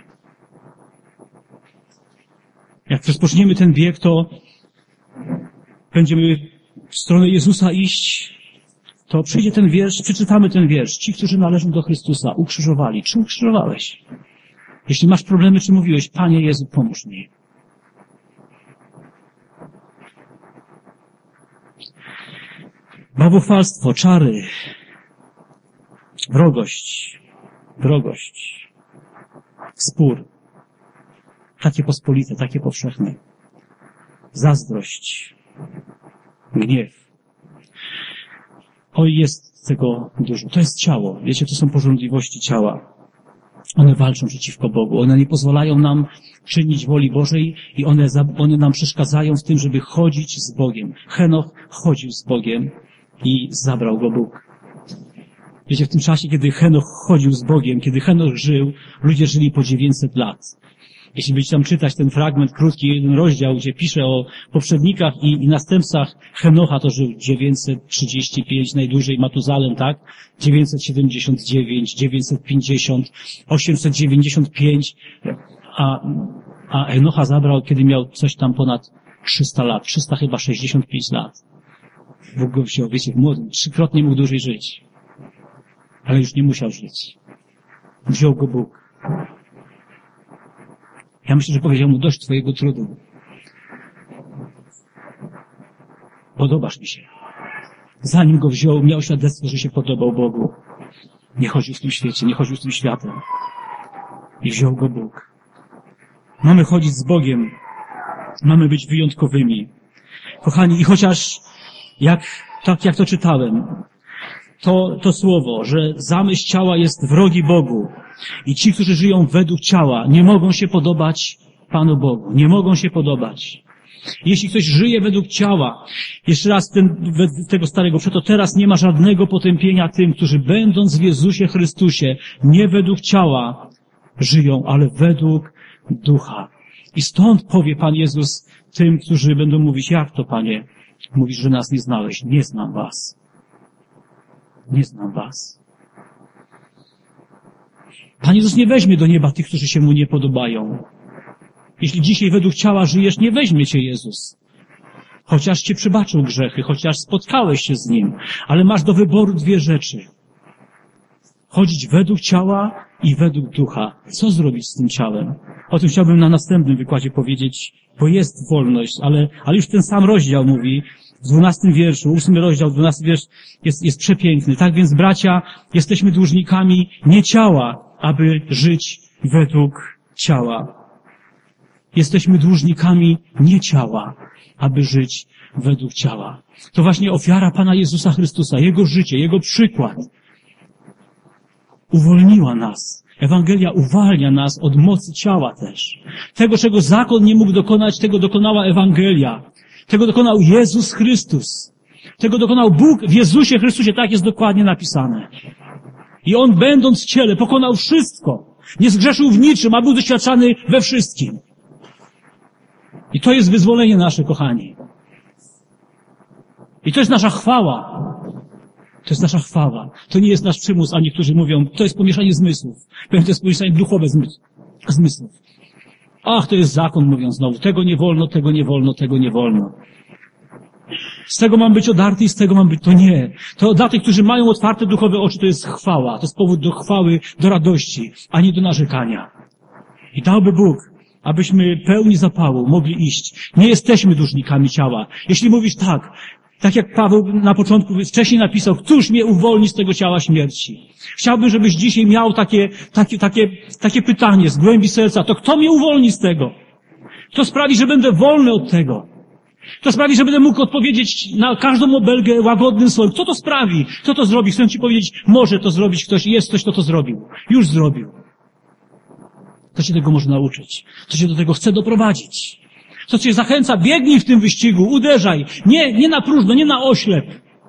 Jak rozpoczniemy ten bieg, to będziemy w stronę Jezusa iść, to przyjdzie ten wiersz, przeczytamy ten wiersz. Ci, którzy należą do Chrystusa, ukrzyżowali. Czy ukrzyżowałeś? Jeśli masz problemy, czy mówiłeś, Panie Jezu, pomóż mi. Bałwochwalstwo, czary, wrogość, spór, takie pospolite, takie powszechne, zazdrość, gniew. Oj, jest tego dużo. To jest ciało. Wiecie, to są pożądliwości ciała. One walczą przeciwko Bogu. One nie pozwalają nam czynić woli Bożej i one nam przeszkadzają w tym, żeby chodzić z Bogiem. Henoch chodził z Bogiem i zabrał go Bóg. Wiecie, w tym czasie, kiedy Henoch chodził z Bogiem, kiedy Henoch żył, ludzie żyli po 900 lat. Jeśli będziecie tam czytać ten fragment, krótki, jeden rozdział, gdzie pisze o poprzednikach i następcach Henocha, to żył 935, najdłużej Matuzalem, tak? 979, 950, 895, a Henocha zabrał, kiedy miał coś tam ponad 300 lat, 365 lat. Bóg go wziął, wiecie, w młodym, 3-krotnie mógł dłużej żyć. Ale już nie musiał żyć. Wziął go Bóg. Ja myślę, że powiedział mu, dość twojego trudu. Podobasz mi się. Zanim go wziął, miał świadectwo, że się podobał Bogu. Nie chodził w tym świecie, nie chodził z tym światem. I wziął go Bóg. Mamy chodzić z Bogiem. Mamy być wyjątkowymi. Kochani, i chociaż tak jak to czytałem, to słowo, że zamysł ciała jest wrogi Bogu i ci, którzy żyją według ciała, nie mogą się podobać Panu Bogu. Nie mogą się podobać. Jeśli ktoś żyje według ciała, jeszcze raz tego starego, przeto teraz nie ma żadnego potępienia tym, którzy będąc w Jezusie Chrystusie, nie według ciała żyją, ale według ducha. I stąd powie Pan Jezus tym, którzy będą mówić, jak to, Panie? Mówisz, że nas nie znałeś. Nie znam was. Nie znam was. Pan Jezus nie weźmie do nieba tych, którzy się Mu nie podobają. Jeśli dzisiaj według ciała żyjesz, nie weźmie cię Jezus. Chociaż cię przebaczył grzechy, chociaż spotkałeś się z Nim, ale masz do wyboru dwie rzeczy. Chodzić według ciała i według ducha. Co zrobić z tym ciałem? O tym chciałbym na następnym wykładzie powiedzieć, bo jest wolność, ale już ten sam rozdział mówi, w 12 wierszu, 8 rozdział, 12 wiersz jest przepiękny. Tak więc, bracia, jesteśmy dłużnikami nie ciała, aby żyć według ciała. Jesteśmy dłużnikami nie ciała, aby żyć według ciała. To właśnie ofiara Pana Jezusa Chrystusa, Jego życie, Jego przykład uwolniła nas. Ewangelia uwalnia nas od mocy ciała też. Tego, czego zakon nie mógł dokonać, tego dokonała Ewangelia. Tego dokonał Jezus Chrystus. Tego dokonał Bóg w Jezusie Chrystusie. Tak jest dokładnie napisane. I On, będąc w ciele, pokonał wszystko. Nie zgrzeszył w niczym, a był doświadczany we wszystkim. I to jest wyzwolenie nasze, kochani. I to jest nasza chwała. To jest nasza chwała. To nie jest nasz przymus, a niektórzy mówią, to jest pomieszanie zmysłów. Pewnie to jest pomieszanie duchowe zmysłów. Ach, to jest zakon, mówią znowu. Tego nie wolno, tego nie wolno, tego nie wolno. Z tego mam być odarty i z tego mam być... To nie. To dla tych, którzy mają otwarte duchowe oczy, to jest chwała. To jest powód do chwały, do radości, a nie do narzekania. I dałby Bóg, abyśmy pełni zapału mogli iść. Nie jesteśmy dłużnikami ciała. Jeśli mówisz tak jak Paweł na początku wcześniej napisał, któż mnie uwolni z tego ciała śmierci? Chciałbym, żebyś dzisiaj miał takie pytanie z głębi serca. To kto mnie uwolni z tego? Kto sprawi, że będę wolny od tego? Kto sprawi, że będę mógł odpowiedzieć na każdą obelgę łagodnym słowem? Kto to sprawi? Kto to zrobi? Chcę Ci powiedzieć, może to zrobić ktoś i jest ktoś, kto to zrobił. Już zrobił. Kto Cię tego może nauczyć? Kto Cię do tego chce doprowadzić? Co Cię zachęca? Biegnij w tym wyścigu, uderzaj. Nie na próżno, nie na oślep.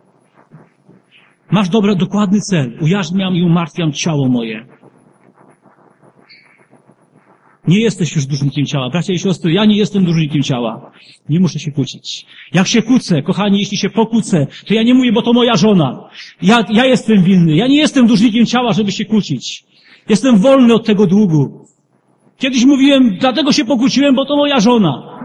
Masz dokładny cel. Ujarzmiam i umartwiam ciało moje. Nie jesteś już dłużnikiem ciała. Bracia i siostry, ja nie jestem dłużnikiem ciała. Nie muszę się kłócić. Jak się kłócę, kochani, jeśli się pokłócę, to ja nie mówię, bo to moja żona. Ja jestem winny. Ja nie jestem dłużnikiem ciała, żeby się kłócić. Jestem wolny od tego długu. Kiedyś mówiłem, dlatego się pokłóciłem, bo to moja żona.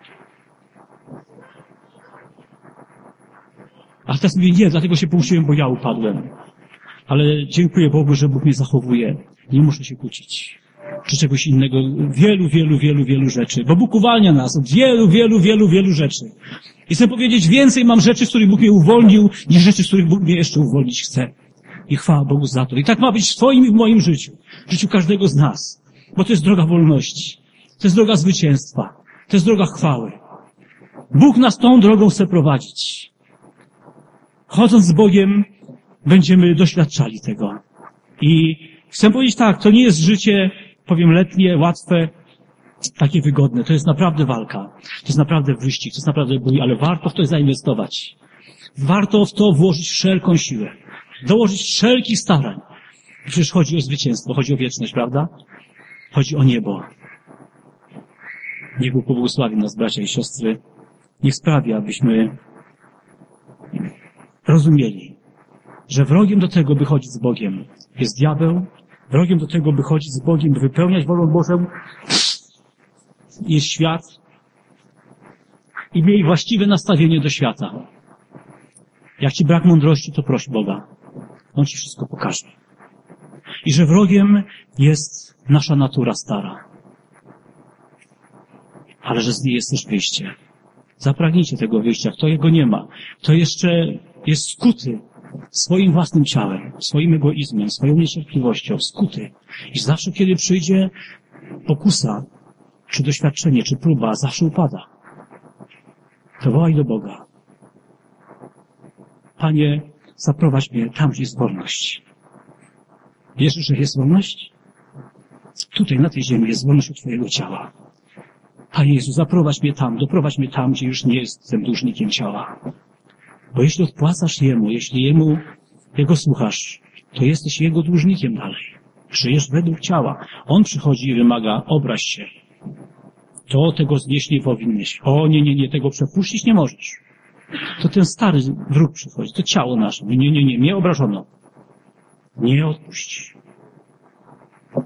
A teraz mówię, nie, dlatego się pokłóciłem, bo ja upadłem. Ale dziękuję Bogu, że Bóg mnie zachowuje. Nie muszę się kłócić. Czy czegoś innego. Wielu rzeczy. Bo Bóg uwalnia nas od wielu rzeczy. I chcę powiedzieć, więcej mam rzeczy, z których Bóg mnie uwolnił, niż rzeczy, z których Bóg mnie jeszcze uwolnić chce. I chwała Bogu za to. I tak ma być w Twoim i w moim życiu. W życiu każdego z nas. Bo to jest droga wolności. To jest droga zwycięstwa. To jest droga chwały. Bóg nas tą drogą chce prowadzić. Chodząc z Bogiem, będziemy doświadczali tego. I chcę powiedzieć tak, to nie jest życie, powiem, letnie, łatwe, takie wygodne. To jest naprawdę walka. To jest naprawdę wyścig, to jest naprawdę bój, ale warto w to zainwestować. Warto w to włożyć wszelką siłę. Dołożyć wszelkich starań. Przecież chodzi o zwycięstwo, chodzi o wieczność, prawda? Chodzi o niebo. Niech Bóg pobłogosławi nas, bracia i siostry. Niech sprawi, abyśmy rozumieli, że wrogiem do tego, by chodzić z Bogiem, jest diabeł. Wrogiem do tego, by chodzić z Bogiem, by wypełniać wolą Bożą, jest świat. I miej właściwe nastawienie do świata. Jak Ci brak mądrości, to proś Boga. On Ci wszystko pokaże. I że wrogiem jest nasza natura stara. Ale że z niej jest też wyjście. Zapragnijcie tego wyjścia. Kto jego nie ma, kto jeszcze jest skuty swoim własnym ciałem, swoim egoizmem, swoją niecierpliwością, skuty. I zawsze, kiedy przyjdzie pokusa, czy doświadczenie, czy próba, zawsze upada. To wołaj do Boga. Panie, zaprowadź mnie tam, gdzie jest wolność. Wierzysz, że jest wolność? Tutaj, na tej ziemi, jest wolność od Twojego ciała. Panie Jezu, zaprowadź mnie tam, doprowadź mnie tam, gdzie już nie jestem dłużnikiem ciała. Bo jeśli odpłacasz Jemu, jeśli Jego słuchasz, to jesteś Jego dłużnikiem dalej. Żyjesz według ciała. On przychodzi i wymaga, obraź się. To tego znieść nie powinnyś. O, nie, tego przepuścić nie możesz. To ten stary wróg przychodzi, to ciało nasze. Nie, mnie obrażono. Nie odpuść.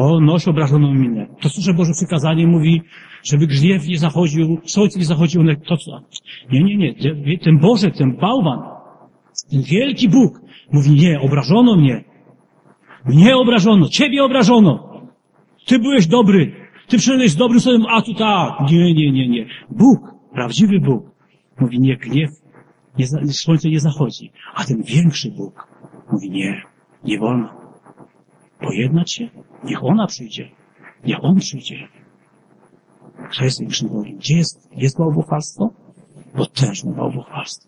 O, noś obrażoną minę. To słyszę Boże przykazanie, mówi, żeby gniew nie zachodził, słońce nie zachodziło, to co? Nie. Ten Boże, ten bałwan, ten wielki Bóg mówi, nie, obrażono mnie. Mnie obrażono, ciebie obrażono. Ty byłeś dobry. Ty przyszedłeś z dobrym słowem, a tu tak. Nie. Bóg, prawdziwy Bóg, mówi, nie, gniew, słońce nie zachodzi. A ten większy Bóg mówi, nie wolno. Pojednać się? Niech ona przyjdzie. Niech on przyjdzie. Kto jest większym Bogiem? Gdzie jest bałwochwalstwo? Potężne bałwochwalstwo.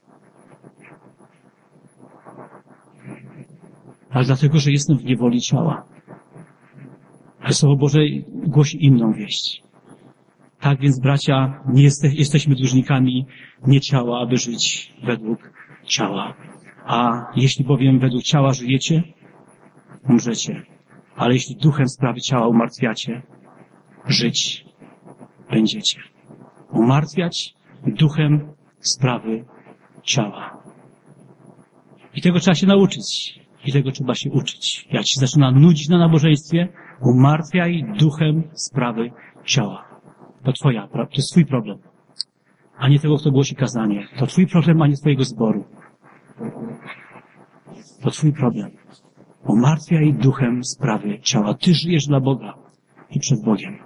Ale dlatego, że jestem w niewoli ciała. Ale Słowo Boże głosi inną wieść. Tak więc, bracia, nie jesteśmy dłużnikami nie ciała, aby żyć według ciała. A jeśli bowiem według ciała żyjecie, umrzecie. Ale jeśli duchem sprawy ciała umartwiacie, żyć będziecie. Umartwiać duchem sprawy ciała. I tego trzeba się nauczyć. I tego trzeba się uczyć. Jak się zaczyna nudzić na nabożeństwie, umartwiaj duchem sprawy ciała. To jest twój problem. A nie tego, kto głosi kazanie. To twój problem, a nie twojego zboru. To twój problem. Umartwiaj duchem sprawy ciała. Ty żyjesz dla Boga i przed Bogiem.